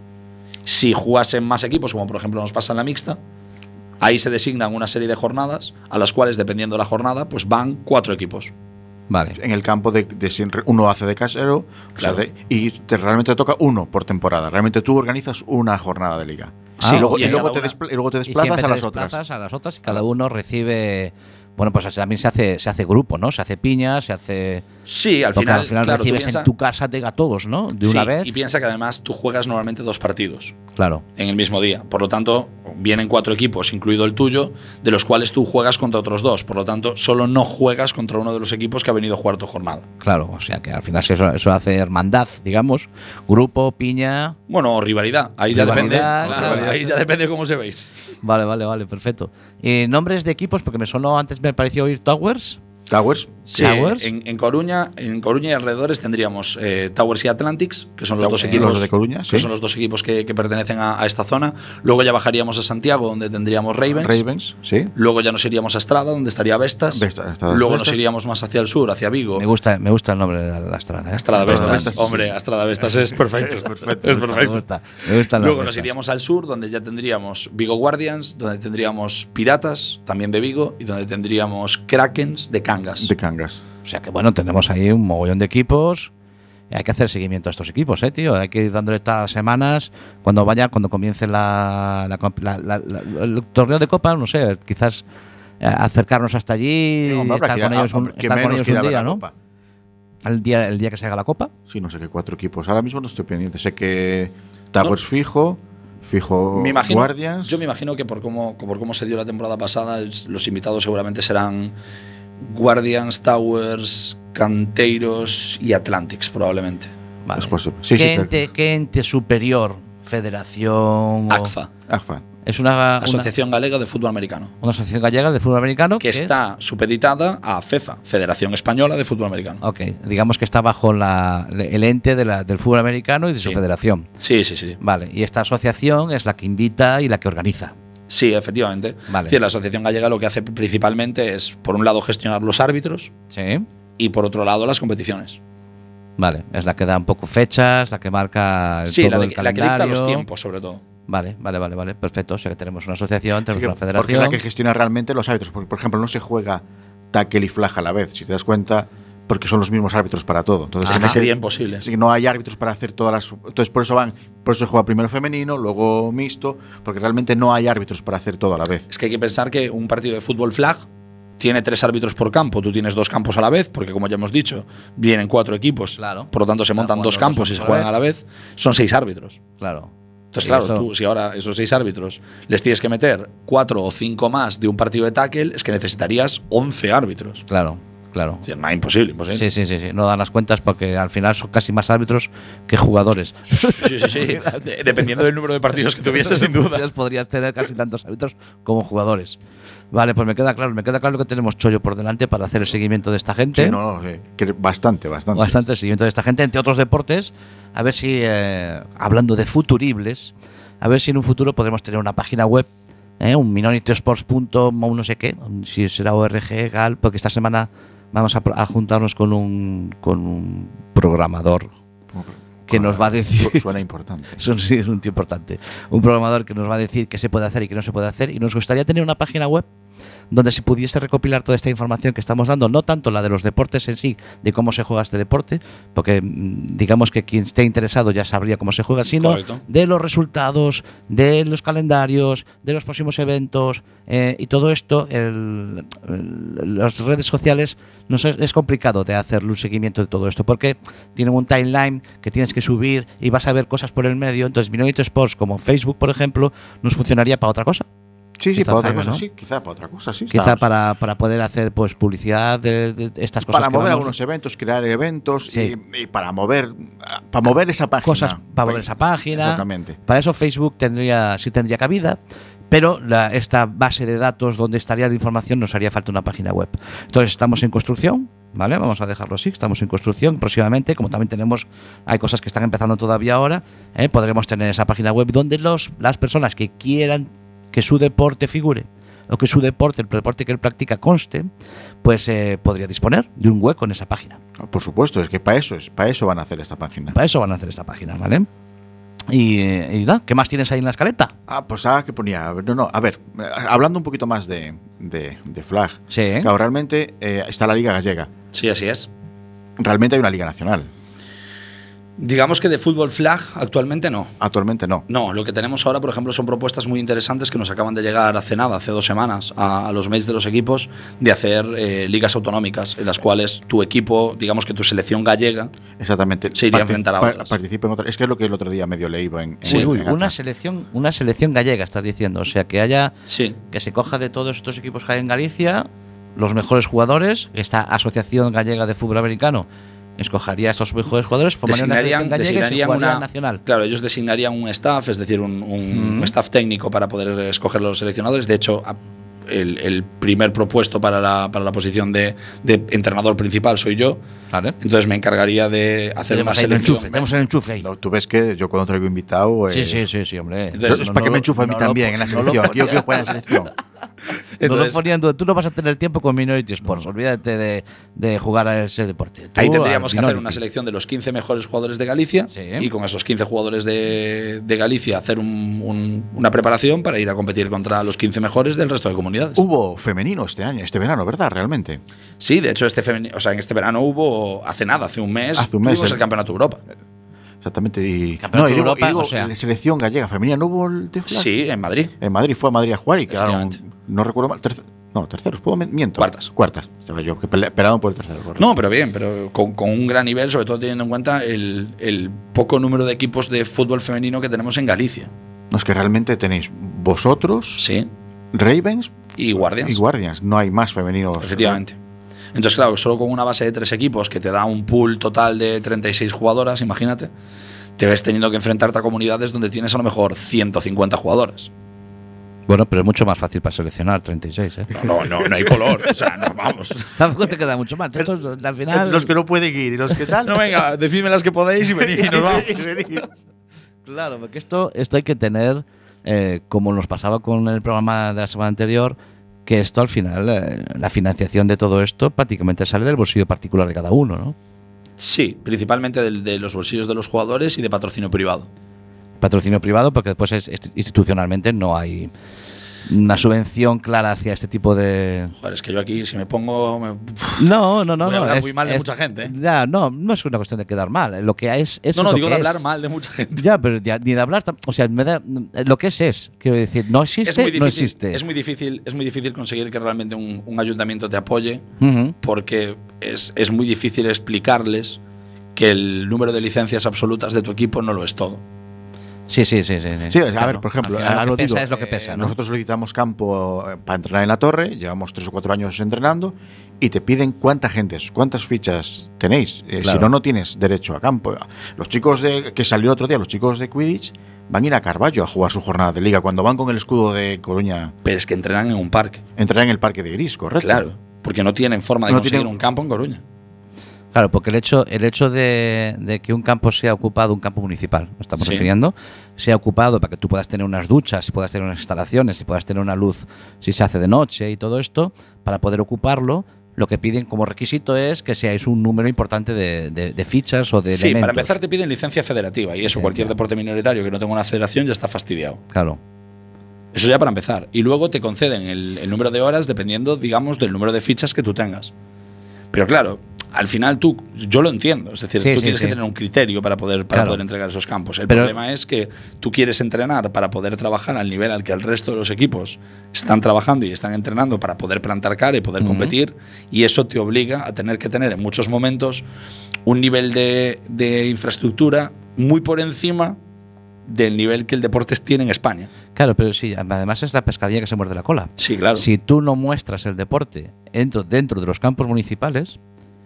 Speaker 5: Si jugasen más equipos, como por ejemplo nos pasa en la mixta, ahí se designan una serie de jornadas a las cuales, dependiendo de la jornada, pues van cuatro equipos.
Speaker 2: Vale. En el campo de, de siempre uno hace de casero,
Speaker 5: Claro.
Speaker 2: o sea, de, y te, realmente te toca uno por temporada. Realmente tú organizas una jornada de liga.
Speaker 3: Ah,
Speaker 2: y, luego,
Speaker 5: y
Speaker 2: y,
Speaker 5: en
Speaker 2: luego
Speaker 5: cada
Speaker 2: te
Speaker 5: una-
Speaker 2: despl- y luego te
Speaker 3: Y
Speaker 2: desplazas
Speaker 3: siempre
Speaker 2: a
Speaker 3: te
Speaker 2: las otras.
Speaker 3: desplazas a las otras y cada uno recibe. Bueno, pues también se hace, se hace grupo, ¿no? Se hace piña, se hace.
Speaker 5: Sí, al
Speaker 3: porque
Speaker 5: final,
Speaker 3: al final
Speaker 5: claro, tú
Speaker 3: recibes
Speaker 5: piensa-
Speaker 3: en tu casa te a todos, ¿no? De una
Speaker 5: Sí,
Speaker 3: vez.
Speaker 5: y piensa que además tú juegas normalmente dos partidos
Speaker 3: Claro.
Speaker 5: en el mismo día. Por lo tanto, vienen cuatro equipos, incluido el tuyo, de los cuales tú juegas contra otros dos. Por lo tanto, solo no juegas contra uno de los equipos que ha venido a jugar tu jornada.
Speaker 3: Claro, o sea que al final eso, eso hace hermandad, digamos. Grupo, piña.
Speaker 5: Bueno, o rivalidad. Ahí ya
Speaker 3: Rivalidad,
Speaker 5: depende. Claro,
Speaker 3: rivalidad.
Speaker 5: ahí ya depende cómo se veis.
Speaker 3: Vale, vale, vale, perfecto. Eh, nombres de equipos, porque me sonó antes, me pareció oír Towers.
Speaker 2: Towers.
Speaker 5: Sí,
Speaker 3: Towers.
Speaker 5: en, en Coruña, en Coruña y alrededores tendríamos eh, Towers y Atlantics, que son los
Speaker 3: Ok.
Speaker 5: dos equipos
Speaker 2: Los de Coruña,
Speaker 5: que
Speaker 2: sí.
Speaker 5: son los dos equipos que, que pertenecen a, a esta zona. Luego ya bajaríamos a Santiago, donde tendríamos Ravens.
Speaker 2: Ravens, sí.
Speaker 5: Luego ya nos iríamos a Estrada, donde estaría Vestas.
Speaker 2: Vesta- Estrada
Speaker 5: Luego
Speaker 2: Vestas.
Speaker 5: nos iríamos más hacia el sur, hacia Vigo.
Speaker 3: Me gusta, me gusta el nombre de la, la estrada. ¿eh?
Speaker 5: Estrada
Speaker 2: Estrada
Speaker 5: Vestas.
Speaker 2: Vestas.
Speaker 5: Hombre, Estrada Vestas es perfecto.
Speaker 2: Es perfecto.
Speaker 5: Es
Speaker 3: Me
Speaker 5: perfecto.
Speaker 3: gusta, me gusta el
Speaker 5: Luego
Speaker 3: nombre,
Speaker 5: nos
Speaker 3: Vestas.
Speaker 5: iríamos al sur, donde ya tendríamos Vigo Guardians, donde tendríamos Piratas, también de Vigo, y donde tendríamos Krakens de Cangas.
Speaker 2: De Cangas.
Speaker 3: O sea que bueno, tenemos ahí un mogollón de equipos. Y hay que hacer seguimiento a estos equipos, eh, tío. Hay que ir dándole estas semanas. Cuando vaya, cuando comience la, la, la- la- la- el torneo de Copa, no sé, quizás eh, acercarnos hasta allí,
Speaker 2: Hombre, habrá
Speaker 3: estar
Speaker 2: que-
Speaker 3: con ellos un,
Speaker 2: hombre, que
Speaker 3: estar con
Speaker 2: menos
Speaker 3: ellos
Speaker 2: que ir
Speaker 3: un
Speaker 2: a ver
Speaker 3: día,
Speaker 2: la
Speaker 3: ¿no?
Speaker 2: Copa.
Speaker 3: El día, el día que se haga la Copa.
Speaker 2: Sí, no sé qué cuatro equipos. Ahora mismo no estoy pendiente. Sé que Towers fijo, fijo
Speaker 5: Me imagino,
Speaker 2: Guardians.
Speaker 5: yo me imagino que por cómo, por cómo se dio la temporada pasada, es- los invitados seguramente serán Guardians, Towers, Canteiros y Atlantics, probablemente.
Speaker 3: Vale.
Speaker 2: Es posible. Sí, sí,
Speaker 3: ¿Qué,
Speaker 2: que-
Speaker 3: ente, qué ente superior? Federación. o-
Speaker 5: A C F A.
Speaker 2: ACFA.
Speaker 3: Es una, una,
Speaker 5: Asociación Galega de Fútbol Americano.
Speaker 3: una asociación gallega de fútbol americano
Speaker 5: Que
Speaker 3: es-
Speaker 5: está supeditada a FEFA, Federación Española de Fútbol Americano.
Speaker 3: Ok, digamos que está bajo la, el ente de la, del fútbol americano y de su
Speaker 5: Sí.
Speaker 3: federación.
Speaker 5: Sí, sí, sí.
Speaker 3: Vale, y esta asociación es la que invita y la que organiza.
Speaker 5: Sí, efectivamente.
Speaker 3: Vale.
Speaker 5: Es decir, la Asociación Gallega lo que hace principalmente es, por un lado, gestionar los árbitros
Speaker 3: Sí.
Speaker 5: y, por otro lado, las competiciones.
Speaker 3: Vale, es la que da un poco fechas, la que marca
Speaker 5: Sí,
Speaker 3: todo
Speaker 5: la, de-
Speaker 3: el
Speaker 5: la que dicta
Speaker 3: calendario.
Speaker 5: los tiempos, sobre todo.
Speaker 3: Vale, vale, vale, vale, perfecto. O sea que tenemos una asociación,
Speaker 2: Sí,
Speaker 3: tenemos
Speaker 2: que-
Speaker 3: una
Speaker 2: porque
Speaker 3: federación.
Speaker 2: es la que gestiona realmente los árbitros. Porque, por ejemplo, no se juega tackle y flag a la vez, si te das cuenta, porque son los mismos árbitros para todo. Entonces,
Speaker 5: Es
Speaker 2: en
Speaker 5: que
Speaker 2: ese-
Speaker 5: sería imposible.
Speaker 2: sí, no hay árbitros para hacer todas las. Entonces, por eso van. Por eso se juega primero femenino, luego mixto, porque realmente no hay árbitros para hacer todo a la vez.
Speaker 5: Es que hay que pensar que un partido de fútbol flag tiene tres árbitros por campo. Tú tienes dos campos a la vez, porque como ya hemos dicho, vienen cuatro equipos.
Speaker 3: Claro.
Speaker 5: Por lo tanto, se
Speaker 3: Están
Speaker 5: montan dos
Speaker 3: jugando
Speaker 5: campos
Speaker 3: dos
Speaker 5: y se
Speaker 3: a la
Speaker 5: juegan a la vez. Son seis árbitros.
Speaker 3: Claro.
Speaker 5: Entonces,
Speaker 3: Sí,
Speaker 5: claro,
Speaker 3: eso-
Speaker 5: tú, si ahora esos seis árbitros les tienes que meter cuatro o cinco más de un partido de tackle, es que necesitarías once árbitros.
Speaker 3: Claro, claro.
Speaker 5: Es decir, nada, imposible, imposible.
Speaker 3: Sí, sí, sí, sí, no dan las cuentas porque al final son casi más árbitros que jugadores.
Speaker 5: Sí, sí, sí. De- dependiendo del número de partidos que tuvieses, sin duda.
Speaker 3: Podrías- Podrías tener casi tantos árbitros como jugadores. Vale, pues me queda claro, me queda claro que tenemos chollo por delante para hacer el seguimiento de esta gente.
Speaker 2: Sí, no, no, sí, que bastante, bastante.
Speaker 3: Bastante el seguimiento de esta gente, entre otros deportes. A ver si, eh, hablando de futuribles, a ver si en un futuro podremos tener una página web, eh, un minoritysports punto no sé qué, si será O R G, Gal, porque esta semana vamos a, pro- a juntarnos con un, con un programador que nos va a decir.
Speaker 2: Su- Suena importante.
Speaker 3: Es un, sí, es un tío importante. Un programador que nos va a decir qué se puede hacer y qué no se puede hacer. Y nos gustaría tener una página web donde se pudiese recopilar toda esta información que estamos dando, no tanto la de los deportes en sí, de cómo se juega este deporte, porque mm, digamos que quien esté interesado ya sabría cómo se juega, sino
Speaker 5: Correcto.
Speaker 3: de los resultados, de los calendarios, de los próximos eventos eh, y todo esto, el- el- las redes sociales nos es, es complicado de hacerle un seguimiento de todo esto, porque tienen un timeline que tienes que subir y vas a ver cosas por el medio. Entonces, Minority Sports, como Facebook, por ejemplo, nos funcionaría para otra cosa.
Speaker 2: Sí, sí,
Speaker 3: Quizá
Speaker 2: para otra
Speaker 3: Jaime,
Speaker 2: cosa,
Speaker 3: ¿no?
Speaker 2: sí, quizá para otra cosa, sí.
Speaker 3: Quizá
Speaker 2: está-
Speaker 3: para, para poder hacer pues publicidad de, de estas cosas.
Speaker 2: para
Speaker 3: que
Speaker 2: mover
Speaker 3: vamos-
Speaker 2: algunos eventos, crear eventos
Speaker 3: Sí.
Speaker 2: y, y para mover para mover esa página.
Speaker 3: cosas para mover esa página.
Speaker 2: Exactamente.
Speaker 3: Para eso Facebook tendría, sí tendría cabida, pero la- esta base de datos donde estaría la información nos haría falta una página web. Entonces estamos en construcción, ¿vale? Vamos a dejarlo así, estamos en construcción próximamente, como también tenemos, hay cosas que están empezando todavía ahora, ¿eh? Podremos tener esa página web donde los, las personas que quieran que su deporte figure o que su deporte, el deporte que él practica conste, pues eh, podría disponer de un hueco en esa página.
Speaker 2: Por supuesto, es que para eso es, para eso van a hacer esta página.
Speaker 3: Para eso van a hacer esta página, ¿vale? Y, y nada, ¿qué más tienes ahí en la escaleta?
Speaker 2: Ah, pues ah, que ponía. A ver, no, no, a ver, eh, hablando un poquito más de, de, de flag.
Speaker 3: Sí, ¿eh?
Speaker 2: Claro, realmente eh, está la Liga Gallega.
Speaker 5: Sí, así es.
Speaker 2: Realmente hay una Liga Nacional.
Speaker 5: Digamos que de fútbol flag actualmente no.
Speaker 2: Actualmente no.
Speaker 5: No, lo que tenemos ahora, por ejemplo, son propuestas muy interesantes que nos acaban de llegar hace nada, hace dos semanas, a, a los mails de los equipos, de hacer eh, ligas autonómicas, en las cuales tu equipo, digamos que tu selección gallega,
Speaker 2: Exactamente.
Speaker 5: Se iría a
Speaker 2: Parti-
Speaker 5: enfrentar a
Speaker 2: pa-
Speaker 5: otras.
Speaker 2: Participa en otra. Es que es lo que el otro día medio leí en. en-
Speaker 5: Sí.
Speaker 2: en
Speaker 3: Uy,
Speaker 2: Gaza.
Speaker 3: una selección, una selección gallega, estás diciendo. O sea, que haya,
Speaker 5: sí,
Speaker 3: que se coja de todos estos equipos que hay en Galicia, los mejores jugadores, esta Asociación Gallega de Fútbol Americano escogería a estos mejores jugadores, formaría una
Speaker 5: designarían,
Speaker 3: selección gallega y se
Speaker 5: designarían
Speaker 3: jugaría
Speaker 5: una,
Speaker 3: nacional.
Speaker 5: claro, ellos designarían un staff, es decir, un, un
Speaker 3: Mm.
Speaker 5: staff técnico para poder escoger los seleccionadores. De hecho, a- el, el primer propuesto para la, para la posición de, de entrenador principal soy yo.
Speaker 3: Vale.
Speaker 5: Entonces me encargaría de hacer una
Speaker 3: Tenemos ahí el
Speaker 5: selección.
Speaker 3: enchufe, tenemos el enchufe ahí.
Speaker 2: No, tú ves que yo cuando traigo invitado. eh,
Speaker 3: Sí, sí, sí, sí, hombre.
Speaker 5: Entonces,
Speaker 2: es
Speaker 3: No,
Speaker 2: para
Speaker 3: no
Speaker 2: que me
Speaker 3: lo-
Speaker 2: enchufe a mí
Speaker 3: no lo
Speaker 2: también
Speaker 3: pon-
Speaker 2: en la
Speaker 3: no lo
Speaker 2: selección.
Speaker 3: pon-
Speaker 2: Yo quiero jugar en la selección.
Speaker 3: No lo
Speaker 5: Entonces,
Speaker 3: ponía en duda. Tú no vas a tener tiempo con Minority Sports. Olvídate de, de jugar a ese deporte. Tú
Speaker 5: ahí tendríamos
Speaker 3: al
Speaker 5: que hacer
Speaker 3: Minority.
Speaker 5: una selección de los quince mejores jugadores de Galicia
Speaker 3: Sí.
Speaker 5: y con esos quince jugadores de, de Galicia hacer un- un- una preparación para ir a competir contra los quince mejores del resto de comunidades.
Speaker 2: Hubo femenino este año, este verano, ¿verdad? Realmente.
Speaker 5: Sí, de hecho este femeni- o sea, en este verano hubo hace nada, hace un mes,
Speaker 2: Hace un mes,
Speaker 5: tuvimos
Speaker 2: el-
Speaker 5: el Campeonato de Europa.
Speaker 2: Exactamente. Y,
Speaker 3: Campeonato
Speaker 2: y
Speaker 3: de
Speaker 2: digo-
Speaker 3: Europa,
Speaker 2: y digo,
Speaker 3: o sea-
Speaker 2: la selección gallega femenina no hubo el de flag.
Speaker 5: Sí, en Madrid.
Speaker 2: En Madrid fue a Madrid a jugar y quedaron,
Speaker 5: Efectivamente.
Speaker 2: no recuerdo mal, terce- no, terceros, puedo men- miento.
Speaker 5: Cuartas.
Speaker 2: Cuartas. Estaba yo que pele- peleaban por el tercero. correcto.
Speaker 5: No, pero bien, pero con, con un gran nivel, sobre todo teniendo en cuenta el, el poco número de equipos de fútbol femenino que tenemos en Galicia.
Speaker 2: No, es que realmente tenéis vosotros,
Speaker 5: Sí,
Speaker 2: Ravens
Speaker 5: y Guardians.
Speaker 2: y Guardians. No hay más femeninos.
Speaker 5: Efectivamente. Entonces, claro, solo con una base de tres equipos que te da un pool total de treinta y seis jugadoras, imagínate, te ves teniendo que enfrentarte a comunidades donde tienes a lo mejor ciento cincuenta jugadoras.
Speaker 3: Bueno, pero es mucho más fácil para seleccionar treinta y seis, ¿eh?
Speaker 5: No, no, no hay color. O sea, no, vamos.
Speaker 3: Tampoco te queda mucho más. Estos, al final.
Speaker 2: Entre los que no pueden ir y los que tal.
Speaker 5: No, venga, decidme las que podéis y venid y nos vamos.
Speaker 3: Claro, porque esto, esto hay que tener, eh, como nos pasaba con el programa de la semana anterior, que esto al final, eh, la financiación de todo esto prácticamente sale del bolsillo particular de cada uno, ¿no?
Speaker 5: Sí, principalmente de, de los bolsillos de los jugadores y de patrocinio privado.
Speaker 3: Patrocinio privado, porque después es, es- institucionalmente no hay una subvención clara hacia este tipo de.
Speaker 5: Joder, es que yo aquí, si me pongo. Me...
Speaker 3: No, no, no.
Speaker 5: Voy a
Speaker 3: no,
Speaker 5: hablar
Speaker 3: es-
Speaker 5: muy mal de
Speaker 3: es-
Speaker 5: mucha gente, ¿eh?
Speaker 3: Ya, no, no es una cuestión de quedar mal. Lo que es. es
Speaker 5: No, no,
Speaker 3: lo
Speaker 5: digo
Speaker 3: que
Speaker 5: de hablar
Speaker 3: es.
Speaker 5: mal de mucha gente.
Speaker 3: Ya, pero ya, ni de hablar. tam- O sea, me da- lo que es es. Quiero decir, no existe,
Speaker 5: Es muy
Speaker 3: no
Speaker 5: difícil,
Speaker 3: existe.
Speaker 5: es muy difícil, es muy difícil conseguir que realmente un, un ayuntamiento te apoye,
Speaker 3: Ujú.
Speaker 5: porque es, es muy difícil explicarles que el número de licencias absolutas de tu equipo no lo es todo.
Speaker 3: Sí, sí, sí, sí.
Speaker 2: Sí, o sea, a
Speaker 3: Claro,
Speaker 2: ver, por ejemplo,
Speaker 3: al final
Speaker 2: ahora
Speaker 3: lo
Speaker 2: lo
Speaker 3: que pesa
Speaker 2: digo,
Speaker 3: es lo que
Speaker 2: eh,
Speaker 3: pesa, ¿no?
Speaker 2: nosotros solicitamos campo eh, para entrenar en la torre, llevamos tres o cuatro años entrenando y te piden cuánta gente, es, cuántas fichas tenéis. Eh,
Speaker 3: Claro.
Speaker 2: Si no, no tienes derecho a campo. Los chicos de que salió otro día, los chicos de Quidditch van a ir a Carballo a jugar su jornada de liga. Cuando van con el escudo de Coruña,
Speaker 5: Pero es que entrenan en un parque.
Speaker 2: entrenar en el Parque de Gris, correcto.
Speaker 5: Claro, porque no tienen forma de
Speaker 2: No
Speaker 5: conseguir
Speaker 2: tienen-
Speaker 5: un campo en Coruña.
Speaker 3: Claro, porque el hecho, el hecho de, de que un campo sea ocupado, un campo municipal, nos estamos
Speaker 5: Sí.
Speaker 3: refiriendo, sea ocupado para que tú puedas tener unas duchas, y puedas tener unas instalaciones, y puedas tener una luz si se hace de noche y todo esto, para poder ocuparlo, lo que piden como requisito es que seáis un número importante de, de- de fichas o de
Speaker 5: Sí,
Speaker 3: elementos.
Speaker 5: para empezar te piden licencia federativa y eso
Speaker 3: Licencia.
Speaker 5: cualquier deporte minoritario que no tenga una federación ya está fastidiado.
Speaker 3: Claro.
Speaker 5: Eso ya para empezar. Y luego te conceden el, el número de horas dependiendo, digamos, del número de fichas que tú tengas. Pero claro, al final tú, yo lo entiendo. Es decir,
Speaker 3: Sí,
Speaker 5: tú
Speaker 3: sí,
Speaker 5: tienes
Speaker 3: sí.
Speaker 5: que tener un criterio para poder, para
Speaker 3: Claro.
Speaker 5: poder entregar esos campos. El
Speaker 3: Pero-
Speaker 5: problema es que tú quieres entrenar para poder trabajar al nivel al que el resto de los equipos están trabajando y están entrenando para poder plantar cara y poder
Speaker 3: Ujú.
Speaker 5: competir. Y eso te obliga a tener que tener en muchos momentos un nivel de, de infraestructura muy por encima del nivel que el deportes tiene en España.
Speaker 3: Claro, pero sí, además es la pescadilla que se muerde la cola.
Speaker 5: Sí, claro.
Speaker 3: Si tú no muestras el deporte dentro, dentro de los campos municipales,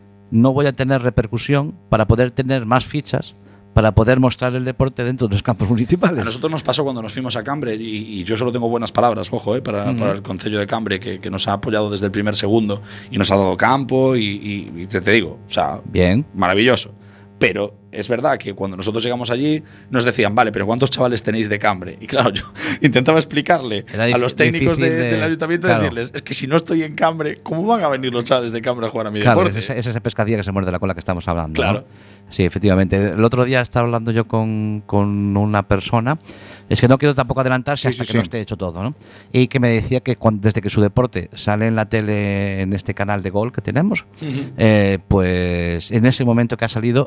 Speaker 3: no voy a tener repercusión para poder tener más fichas, para poder mostrar el deporte dentro de los campos municipales.
Speaker 5: A nosotros nos pasó cuando nos fuimos a Cambre y, y yo solo tengo buenas palabras, ojo, eh, para,
Speaker 3: Ujú.
Speaker 5: para el Concello de Cambre que, que nos ha apoyado desde el primer segundo y nos ha dado campo y, y- y te, te digo, o sea,
Speaker 3: Bien.
Speaker 5: maravilloso. Pero es verdad que cuando nosotros llegamos allí nos decían, vale, pero ¿cuántos chavales tenéis de Cambre? Y claro, yo intentaba explicarle
Speaker 3: Era
Speaker 5: a
Speaker 3: dif-
Speaker 5: los técnicos de-
Speaker 3: difícil de-
Speaker 5: del ayuntamiento
Speaker 3: claro.
Speaker 5: decirles, es que si no estoy en Cambre, ¿cómo van a venir los chavales de Cambre a jugar a mi
Speaker 3: Claro,
Speaker 5: deporte?
Speaker 3: es esa, es esa pescadilla que se muerde la cola que estamos hablando. ¿no?
Speaker 5: Claro.
Speaker 3: Sí, efectivamente. El otro día estaba hablando yo con, con una persona, es que no quiero tampoco adelantarse
Speaker 2: Sí,
Speaker 3: hasta
Speaker 2: sí,
Speaker 3: que
Speaker 2: sí.
Speaker 3: no esté hecho todo, ¿no? Y que me decía que cuando, desde que su deporte sale en la tele, en este canal de Gol que tenemos,
Speaker 5: Ujú.
Speaker 3: eh, pues en ese momento que ha salido,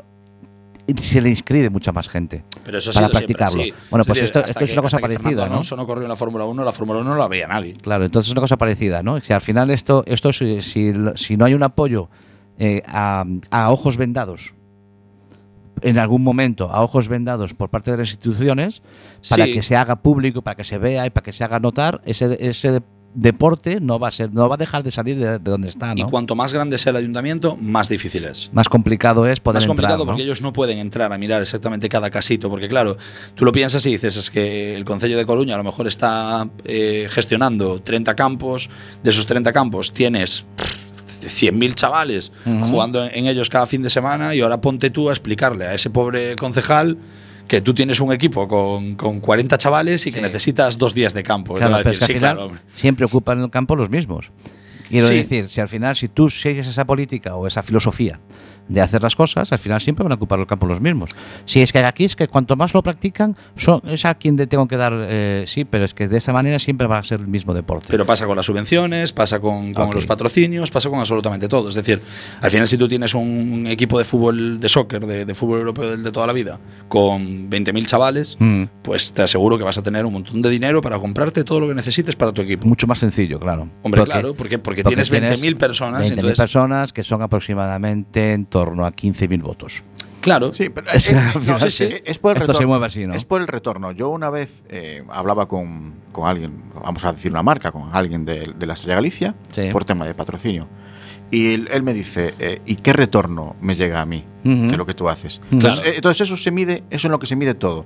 Speaker 3: se le inscribe mucha más gente.
Speaker 5: Pero eso ha
Speaker 3: para
Speaker 5: sido siempre
Speaker 3: practicarlo.
Speaker 5: así.
Speaker 3: Bueno,
Speaker 5: Es
Speaker 3: pues
Speaker 5: decir,
Speaker 3: esto-
Speaker 5: hasta
Speaker 3: esto es
Speaker 5: que-
Speaker 3: una cosa
Speaker 5: hasta que
Speaker 3: parecida,
Speaker 5: Fernando
Speaker 3: ¿no?
Speaker 5: Alonso no corrió en la Fórmula uno, la Fórmula uno no la veía nadie.
Speaker 3: Claro, entonces es una cosa parecida, ¿no? Si al final esto, esto si, si, si no hay un apoyo eh, a, a ojos vendados, en algún momento a ojos vendados por parte de las instituciones, para
Speaker 5: Sí.
Speaker 3: que se haga público, para que se vea y para que se haga notar, ese, ese de- deporte no va a ser, no va a dejar de salir de, de donde está,
Speaker 5: Y
Speaker 3: ¿no?
Speaker 5: cuanto más grande sea el ayuntamiento, más difícil es.
Speaker 3: Más complicado es poder
Speaker 5: Más complicado
Speaker 3: entrar, ¿no?
Speaker 5: porque ellos no pueden entrar a mirar exactamente cada casito, porque claro, tú lo piensas y dices, es que el Concello de Coruña a lo mejor está eh, gestionando treinta campos, de esos treinta campos tienes pff, cien mil chavales
Speaker 3: Ujú.
Speaker 5: jugando en ellos cada fin de semana y ahora ponte tú a explicarle a ese pobre concejal que tú tienes un equipo con, con cuarenta chavales y que
Speaker 3: Sí.
Speaker 5: necesitas dos días de campo. Y te
Speaker 3: Claro,
Speaker 5: va a
Speaker 3: pero es
Speaker 5: decir,
Speaker 3: que al
Speaker 5: sí,
Speaker 3: final
Speaker 5: claro, hombre.
Speaker 3: siempre ocupan el campo los mismos. Quiero
Speaker 5: Sí.
Speaker 3: decir, si al final, si tú sigues esa política o esa filosofía de hacer las cosas, al final siempre van a ocupar el campo los mismos. Si es que aquí es que cuanto más lo practican, son, es a quien le tengo que dar, eh, sí, pero es que de esa manera siempre va a ser el mismo deporte.
Speaker 5: Pero pasa con las subvenciones, pasa con, con
Speaker 3: Ok.
Speaker 5: los patrocinios, pasa con absolutamente todo. Es decir, al final si tú tienes un equipo de fútbol, de soccer, de, de fútbol europeo del de toda la vida, con veinte mil chavales,
Speaker 3: Mm,
Speaker 5: pues te aseguro que vas a tener un montón de dinero para comprarte todo lo que necesites para tu equipo.
Speaker 3: mucho más sencillo, claro.
Speaker 5: Hombre,
Speaker 3: Porque-
Speaker 5: claro, porque, porque,
Speaker 3: porque
Speaker 5: tienes veinte mil personas,
Speaker 3: veinte mil
Speaker 5: entonces,
Speaker 3: personas que son aproximadamente en torno a quince mil votos.
Speaker 5: claro,
Speaker 2: Sí, pero
Speaker 3: O sea,
Speaker 2: eh,
Speaker 3: al final
Speaker 2: no,
Speaker 3: sí.
Speaker 2: es- es por el
Speaker 3: Esto se
Speaker 2: retorno.
Speaker 3: mueve así, ¿no?
Speaker 2: Es por el retorno. Yo una vez eh, hablaba con, con alguien, vamos a decir una marca, con alguien de, de la Estrella Galicia,
Speaker 3: Sí.
Speaker 2: por tema de patrocinio. Y él, él me dice, eh, ¿y qué retorno me llega a mí
Speaker 3: Ujú.
Speaker 2: de lo que tú haces?
Speaker 3: Claro.
Speaker 2: Entonces, eh, entonces eso se mide, eso es lo que se mide todo.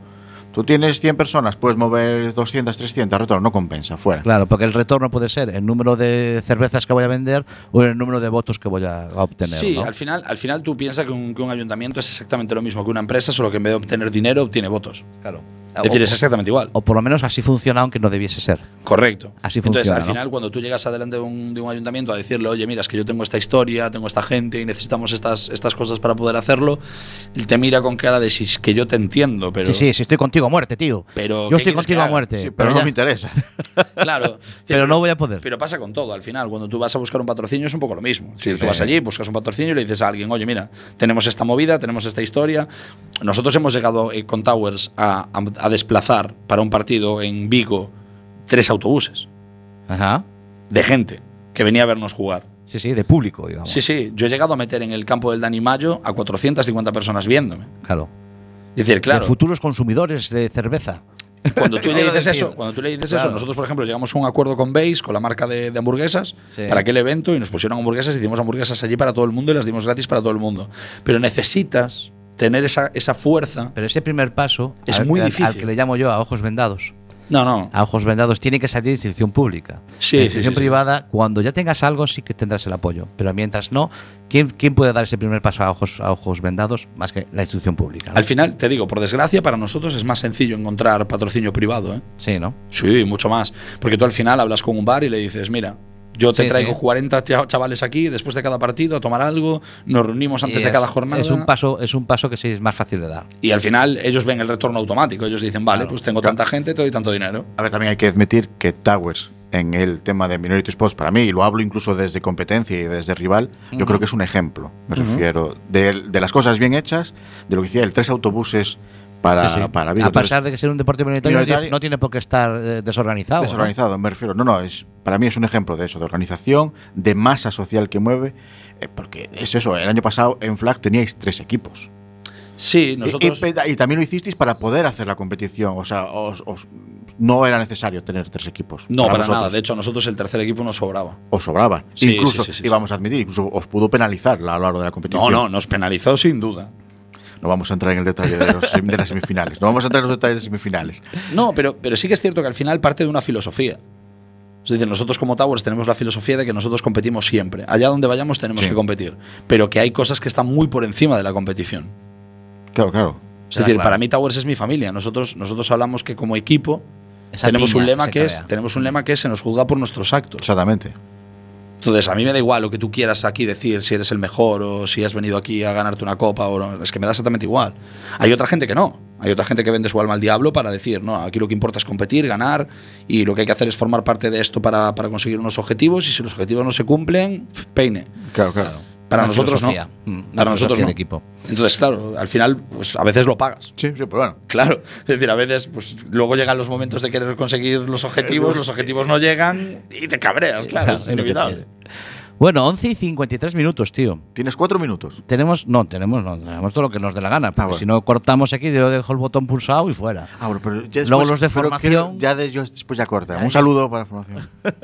Speaker 2: Tú tienes cien personas, puedes mover doscientas, trescientas, retorno, no compensa, fuera.
Speaker 3: Claro, porque el retorno puede ser el número de cervezas que voy a vender o el número de votos que voy a, a obtener.
Speaker 5: Sí,
Speaker 3: ¿no?
Speaker 5: al final, al final tú piensas que un, que un ayuntamiento es exactamente lo mismo que una empresa, solo que en vez de obtener dinero obtiene votos.
Speaker 3: Claro.
Speaker 5: Es decir, es exactamente igual.
Speaker 3: O por lo menos así funciona, aunque no debiese ser.
Speaker 5: Correcto.
Speaker 3: Así
Speaker 5: Entonces,
Speaker 3: funciona,
Speaker 5: al
Speaker 3: ¿no?
Speaker 5: final, cuando tú llegas adelante de un, de un ayuntamiento a decirle, oye, mira, es que yo tengo esta historia, tengo esta gente y necesitamos estas, estas cosas para poder hacerlo, él te mira con cara de si es que yo te entiendo, pero.
Speaker 3: Sí, sí, sí, estoy contigo a muerte, tío.
Speaker 5: Pero,
Speaker 3: yo
Speaker 5: ¿qué
Speaker 3: estoy
Speaker 5: quieres
Speaker 3: contigo
Speaker 5: que
Speaker 3: a
Speaker 5: haga?
Speaker 3: muerte.
Speaker 2: Sí, pero no
Speaker 3: ya-
Speaker 2: me interesa.
Speaker 5: Claro.
Speaker 3: Pero no voy a poder.
Speaker 5: Pero pasa con todo, al final, cuando tú vas a buscar un patrocinio es un poco lo mismo. Es decir,
Speaker 2: Sí,
Speaker 5: tú vas
Speaker 2: sí.
Speaker 5: allí, buscas un patrocinio y le dices a alguien, oye, mira, tenemos esta movida, tenemos esta historia. Nosotros hemos llegado eh, con Towers a, a, a desplazar para un partido en Vigo tres autobuses
Speaker 3: Ajá.
Speaker 5: de gente que venía a vernos jugar.
Speaker 3: Sí, sí, de público, digamos.
Speaker 5: Sí, sí, yo he llegado a meter en el campo del Dani Mayo a cuatrocientas cincuenta personas viéndome.
Speaker 3: Claro.
Speaker 5: Es decir, claro,
Speaker 3: De futuros consumidores de cerveza.
Speaker 5: cuando tú le
Speaker 3: Quiero
Speaker 5: dices
Speaker 3: decir.
Speaker 5: eso, cuando tú le dices
Speaker 3: Claro.
Speaker 5: eso, nosotros por ejemplo llegamos a un acuerdo con Base, con la marca de, de hamburguesas,
Speaker 3: Sí.
Speaker 5: para aquel evento y nos pusieron hamburguesas y dimos hamburguesas allí para todo el mundo y las dimos gratis para todo el mundo. Pero necesitas tener esa, esa fuerza.
Speaker 3: Pero ese primer paso
Speaker 5: Es
Speaker 3: al,
Speaker 5: muy
Speaker 3: al-
Speaker 5: difícil.
Speaker 3: al que le llamo yo a ojos vendados.
Speaker 5: No, no.
Speaker 3: A ojos vendados tiene que salir de institución pública.
Speaker 5: Sí,
Speaker 3: la
Speaker 5: sí,
Speaker 3: institución
Speaker 5: sí, sí.
Speaker 3: privada, cuando ya tengas algo, sí que tendrás el apoyo. Pero mientras no, ¿quién, quién puede dar ese primer paso a ojos, a ojos vendados más que la institución pública? ¿no?
Speaker 5: Al final, te digo, por desgracia, para nosotros es más sencillo encontrar patrocinio privado, ¿eh?
Speaker 3: Sí, ¿no?
Speaker 5: Sí, mucho más. Porque tú al final hablas con un bar y le dices, mira, yo te
Speaker 3: Sí,
Speaker 5: traigo
Speaker 3: sí.
Speaker 5: cuarenta cha- chavales aquí después de cada partido a tomar algo, nos reunimos antes
Speaker 3: Y
Speaker 5: de
Speaker 3: es-
Speaker 5: cada jornada.
Speaker 3: Es un paso, es un paso que sí es más fácil de dar.
Speaker 5: Y al final ellos ven el retorno automático. Ellos dicen, vale,
Speaker 3: Claro.
Speaker 5: pues tengo tanta gente, te doy tanto dinero.
Speaker 2: A ver, también hay que admitir que Towers, en el tema de Minority Sports, para mí, y lo hablo incluso desde competencia y desde rival, yo
Speaker 3: Ujú.
Speaker 2: creo que es un ejemplo. Me
Speaker 3: Ujú.
Speaker 2: refiero de, de las cosas bien hechas, de lo que decía, el tres autobuses para,
Speaker 3: Sí, sí.
Speaker 2: para Vigo.
Speaker 3: A
Speaker 2: Entonces,
Speaker 3: pesar de que ser un deporte minoritario, no
Speaker 2: minoritario-
Speaker 3: tiene- no tiene por qué estar eh, desorganizado. ¿no?
Speaker 2: desorganizado, me refiero. No, no, es, para mí es un ejemplo de eso, de organización, de masa social que mueve, eh, porque es eso, el año pasado en Flag teníais tres equipos.
Speaker 5: Sí,
Speaker 2: Y-
Speaker 5: nosotros.
Speaker 2: Y, y también lo hicisteis para poder hacer la competición, o sea, os- os- no era necesario tener tres equipos.
Speaker 5: No, para,
Speaker 2: vosotros.
Speaker 5: nada. De hecho, a nosotros el tercer equipo nos sobraba.
Speaker 2: Os sobraba.
Speaker 5: Sí,
Speaker 2: incluso,
Speaker 5: sí, sí, sí,
Speaker 2: y vamos a admitir, incluso os pudo penalizar a lo largo de la competición.
Speaker 5: No, no, nos penalizó sin duda.
Speaker 2: No vamos a entrar en el detalle de, los sem- de las semifinales. No vamos a entrar en los detalles de semifinales.
Speaker 5: No, pero, pero sí que es cierto que al final parte de una filosofía. Es decir, nosotros como Towers tenemos la filosofía de que nosotros competimos siempre. Allá donde vayamos tenemos
Speaker 2: Sí.
Speaker 5: que competir. Pero que hay cosas que están muy por encima de la competición.
Speaker 2: Claro, claro.
Speaker 5: Es
Speaker 3: Claro,
Speaker 5: decir,
Speaker 3: claro.
Speaker 5: para mí Towers es mi familia. Nosotros, nosotros hablamos que como equipo
Speaker 3: Esa
Speaker 5: tenemos un
Speaker 3: piña
Speaker 5: lema
Speaker 3: se
Speaker 5: que es
Speaker 3: crea.
Speaker 5: tenemos un lema que es se nos juzga por nuestros actos.
Speaker 2: Exactamente.
Speaker 5: Entonces, a mí me da igual lo que tú quieras aquí decir, si eres el mejor o si has venido aquí a ganarte una copa o no. Es que me da exactamente igual. Hay otra gente que no. Hay otra gente que vende su alma al diablo para decir, no, aquí lo que importa es competir, ganar y lo que hay que hacer es formar parte de esto para, para conseguir unos objetivos y si los objetivos no se cumplen, peine.
Speaker 2: Claro, claro.
Speaker 5: Para
Speaker 3: Una
Speaker 5: nosotros no.
Speaker 3: filosofía. Mm, una
Speaker 5: Para nosotros
Speaker 3: filosofía
Speaker 5: no.
Speaker 3: de equipo.
Speaker 5: Entonces, claro, al final, pues a veces lo pagas.
Speaker 2: Sí, sí, pero bueno.
Speaker 5: Claro, es decir, a veces, pues luego llegan los momentos de querer conseguir los objetivos, los objetivos no llegan y te cabreas, claro, es
Speaker 3: Es lo que
Speaker 5: inevitable.
Speaker 3: tiene. Bueno, once y cincuenta y tres minutos, tío.
Speaker 2: Tienes cuatro minutos.
Speaker 3: Tenemos, no, tenemos, no, tenemos todo lo que nos dé la gana. Porque
Speaker 2: bueno.
Speaker 3: si no cortamos aquí, yo dejo el botón pulsado y fuera.
Speaker 2: Ah, bueno, pero ya
Speaker 3: Luego los de
Speaker 2: pero
Speaker 3: formación.
Speaker 2: creo- Ya de, yo después ya corta.
Speaker 3: Ya,
Speaker 2: Un
Speaker 3: ya.
Speaker 2: saludo para formación.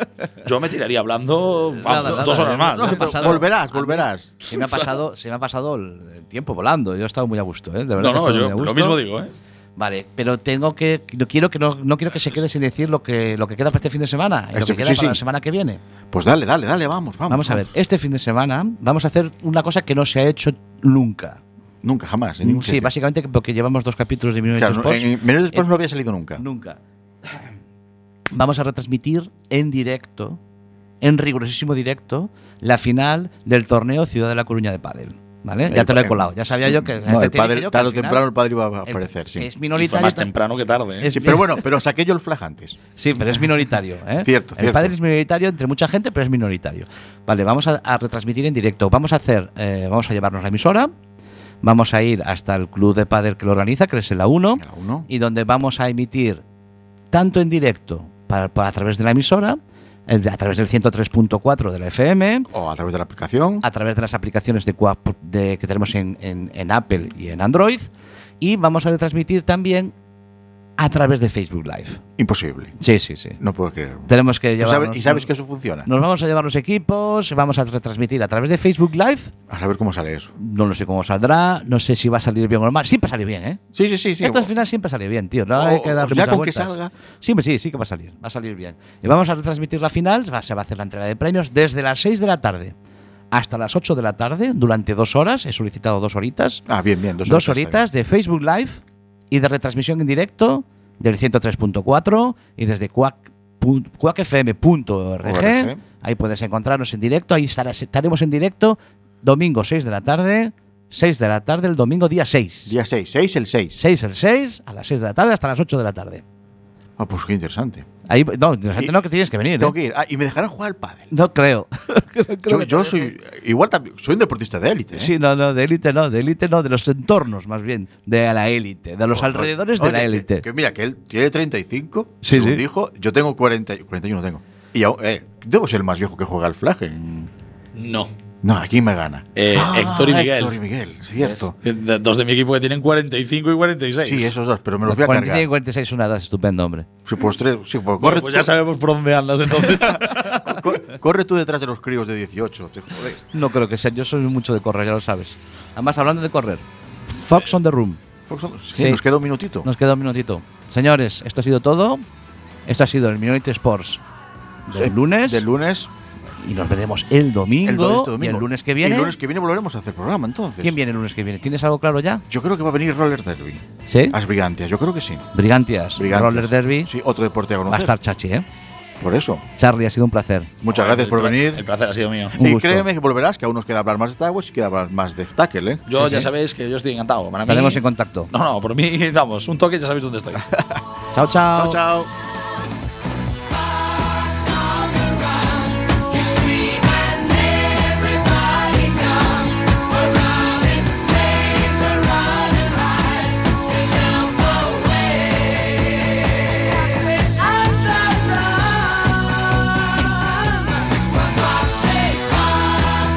Speaker 5: Yo me tiraría hablando vamos,
Speaker 3: Nada,
Speaker 5: dos
Speaker 3: nada,
Speaker 5: horas
Speaker 3: ¿eh?
Speaker 5: más.
Speaker 3: No,
Speaker 5: ¿eh?
Speaker 3: se pasado-
Speaker 2: volverás,
Speaker 3: a mí-
Speaker 2: volverás.
Speaker 3: Se me ha pasado, se me ha pasado el el tiempo volando. Yo he estado muy a gusto, ¿eh? De verdad
Speaker 5: No,
Speaker 3: que he
Speaker 5: no,
Speaker 3: estado
Speaker 5: yo
Speaker 3: muy a gusto.
Speaker 5: lo mismo digo, ¿eh?
Speaker 3: Vale, pero tengo que, no quiero que no, no quiero que se quede sin decir lo que lo que queda para este fin de semana y lo
Speaker 2: Este-
Speaker 3: que queda
Speaker 2: sí,
Speaker 3: para
Speaker 2: sí.
Speaker 3: la semana que viene.
Speaker 2: Pues dale, dale, dale, vamos, vamos.
Speaker 3: Vamos a ver, este fin de semana vamos a hacer una cosa que no se ha hecho nunca.
Speaker 2: Nunca, jamás. En ningún
Speaker 3: Sí,
Speaker 2: sitio.
Speaker 3: básicamente porque llevamos dos capítulos de Minority
Speaker 2: Claro,
Speaker 3: Sports.
Speaker 2: en Menores Sports
Speaker 3: Eh,
Speaker 2: no había salido nunca.
Speaker 3: Nunca. Vamos a retransmitir en directo, en rigurosísimo directo, la final del torneo Ciudad de la Coruña de Pádel. ¿Vale? Ya
Speaker 2: El
Speaker 3: te lo he
Speaker 2: pa-
Speaker 3: colado. Ya sabía yo que.
Speaker 2: No,
Speaker 3: te
Speaker 2: el
Speaker 3: dije
Speaker 2: padre,
Speaker 3: yo que
Speaker 2: tarde
Speaker 3: al
Speaker 2: o
Speaker 3: final
Speaker 2: temprano el padre iba a
Speaker 3: el-
Speaker 2: aparecer, sí.
Speaker 3: que es
Speaker 5: Y fue
Speaker 3: minoritario.
Speaker 5: más temprano que tarde, ¿eh?
Speaker 3: Es-
Speaker 2: Sí, pero bueno, pero saqué yo el flag antes.
Speaker 3: Sí, pero es minoritario. ¿eh?
Speaker 2: Cierto,
Speaker 3: El
Speaker 2: cierto.
Speaker 3: padre es minoritario entre mucha gente, pero es minoritario. Vale, vamos a, a retransmitir en directo. Vamos a hacer, eh, vamos a llevarnos la emisora. Vamos a ir hasta el club de pádel que lo organiza, que es el A uno,
Speaker 2: A la uno.
Speaker 3: y donde vamos a emitir tanto en directo para, para- a través de la emisora, el- a través del ciento tres punto cuatro de la F M,
Speaker 2: O a través de la aplicación.
Speaker 3: a través de las aplicaciones de, Qua- de- que tenemos en, en- en Apple y en Android, y vamos a retransmitir también a través de Facebook Live.
Speaker 2: Imposible.
Speaker 3: Sí, sí, sí.
Speaker 2: No puedo creerlo.
Speaker 3: Tenemos que
Speaker 2: ¿Y
Speaker 3: llevarnos,
Speaker 2: sabes, ¿Y sabes que eso funciona?
Speaker 3: Nos vamos a llevar los equipos, vamos a retransmitir a través de Facebook Live.
Speaker 2: A saber cómo sale eso.
Speaker 3: No lo sé cómo saldrá, no sé si va a salir bien o mal. Siempre sale bien, ¿eh?
Speaker 2: Sí, sí, sí. sí.
Speaker 3: Esto al final siempre sale bien, tío. No
Speaker 2: O-
Speaker 3: hay que darle
Speaker 2: o ya
Speaker 3: muchas
Speaker 2: con que
Speaker 3: vueltas.
Speaker 2: salga.
Speaker 3: Sí, pues sí, sí que va a salir. Va a salir bien. Y vamos a retransmitir la final. Va- Se va a hacer la entrega de premios desde las seis de la tarde hasta las ocho de la tarde, durante dos horas. He solicitado dos horitas.
Speaker 2: Ah, bien, bien. Dos,
Speaker 3: Dos
Speaker 2: horitas está
Speaker 3: horitas de Facebook Live y de retransmisión en directo del ciento tres punto cuatro y desde cuac f m punto org.
Speaker 2: O R G.
Speaker 3: Ahí puedes encontrarnos en directo. Ahí estará- estaremos en directo domingo seis de la tarde. seis de la tarde, el domingo día seis.
Speaker 2: bien. Día seis. seis el seis.
Speaker 3: seis el seis, a las seis de la tarde hasta las ocho de la tarde.
Speaker 2: Ah, pues qué interesante.
Speaker 3: Ahí, no, interesante
Speaker 2: Y-
Speaker 3: no, que tienes que venir.
Speaker 2: Tengo
Speaker 3: ¿eh?
Speaker 2: que ir. Ah, y me dejarán jugar al pádel.
Speaker 3: No creo. Creo
Speaker 2: Yo,
Speaker 3: que
Speaker 2: yo
Speaker 3: te
Speaker 2: soy.
Speaker 3: dejen.
Speaker 2: Igual también. Soy un deportista de élite. ¿eh?
Speaker 3: Sí, no, no, de élite no, de élite no, de los entornos más bien, de la élite, de los
Speaker 2: Oye,
Speaker 3: alrededores de la
Speaker 2: que-
Speaker 3: élite.
Speaker 2: Que, mira, que él tiene treinta y cinco.
Speaker 3: Sí,
Speaker 2: según
Speaker 3: sí.
Speaker 2: dijo. Yo tengo cuarenta, cuarenta y uno tengo. Y aún- eh, debo ser el más viejo que juega al flag. en-
Speaker 5: No.
Speaker 2: No, aquí me gana.
Speaker 5: Eh, Héctor y Miguel.
Speaker 2: Héctor y Miguel, es cierto.
Speaker 5: Eh, de- Dos de mi equipo que tienen cuarenta y cinco y cuarenta y seis.
Speaker 2: Sí, esos dos, pero me los voy a
Speaker 3: cuarenta y cinco y
Speaker 2: cargar.
Speaker 3: cuarenta y seis es una edad estupenda, hombre.
Speaker 2: Sí, pues tres. Sí, pues
Speaker 5: Bueno,
Speaker 2: corre,
Speaker 5: pues ya sabemos por dónde andas entonces.
Speaker 2: co- corre tú detrás de los críos de dieciocho. Te jode.
Speaker 3: No creo que sea, yo soy mucho de correr, ya lo sabes. Además, hablando de correr, Fox on the Room.
Speaker 2: Fox, sí,
Speaker 3: Sí.
Speaker 2: Nos queda un minutito.
Speaker 3: Nos queda un minutito. Señores, esto ha sido todo. Esto ha sido el Minority Sports del
Speaker 2: Sí,
Speaker 3: lunes.
Speaker 2: Del lunes.
Speaker 3: Y nos veremos el domingo.
Speaker 2: El, do- este domingo.
Speaker 3: Y el lunes que
Speaker 2: Y
Speaker 3: viene.
Speaker 2: el lunes que viene volveremos a hacer programa, entonces.
Speaker 3: ¿Quién viene el lunes que viene? ¿Tienes algo claro ya?
Speaker 2: Yo creo que va a venir Roller Derby.
Speaker 3: ¿Sí?
Speaker 2: Las Brigantias, yo creo que sí.
Speaker 3: Brigantias,
Speaker 2: Brigantias.
Speaker 3: Roller Derby.
Speaker 2: Sí, otro deporte a
Speaker 3: Va a
Speaker 2: conocer.
Speaker 3: estar chachi, ¿eh?
Speaker 2: Por eso.
Speaker 3: Charlie, ha sido un placer.
Speaker 2: Muchas
Speaker 5: Joder,
Speaker 2: gracias por
Speaker 5: el pla-
Speaker 2: venir.
Speaker 5: El placer ha sido mío.
Speaker 3: Un
Speaker 2: Y
Speaker 3: gusto.
Speaker 2: créeme que volverás, que aún nos queda hablar más de Star Wars y queda hablar más de Tackle, ¿eh?
Speaker 5: Yo
Speaker 3: Sí,
Speaker 5: ya
Speaker 3: sí.
Speaker 5: sabéis que yo estoy encantado. Para mí.
Speaker 3: Estaremos en contacto.
Speaker 5: No, no, por mí, vamos, un toque ya sabéis dónde estoy.
Speaker 3: Chao, chao.
Speaker 2: Chao, chao.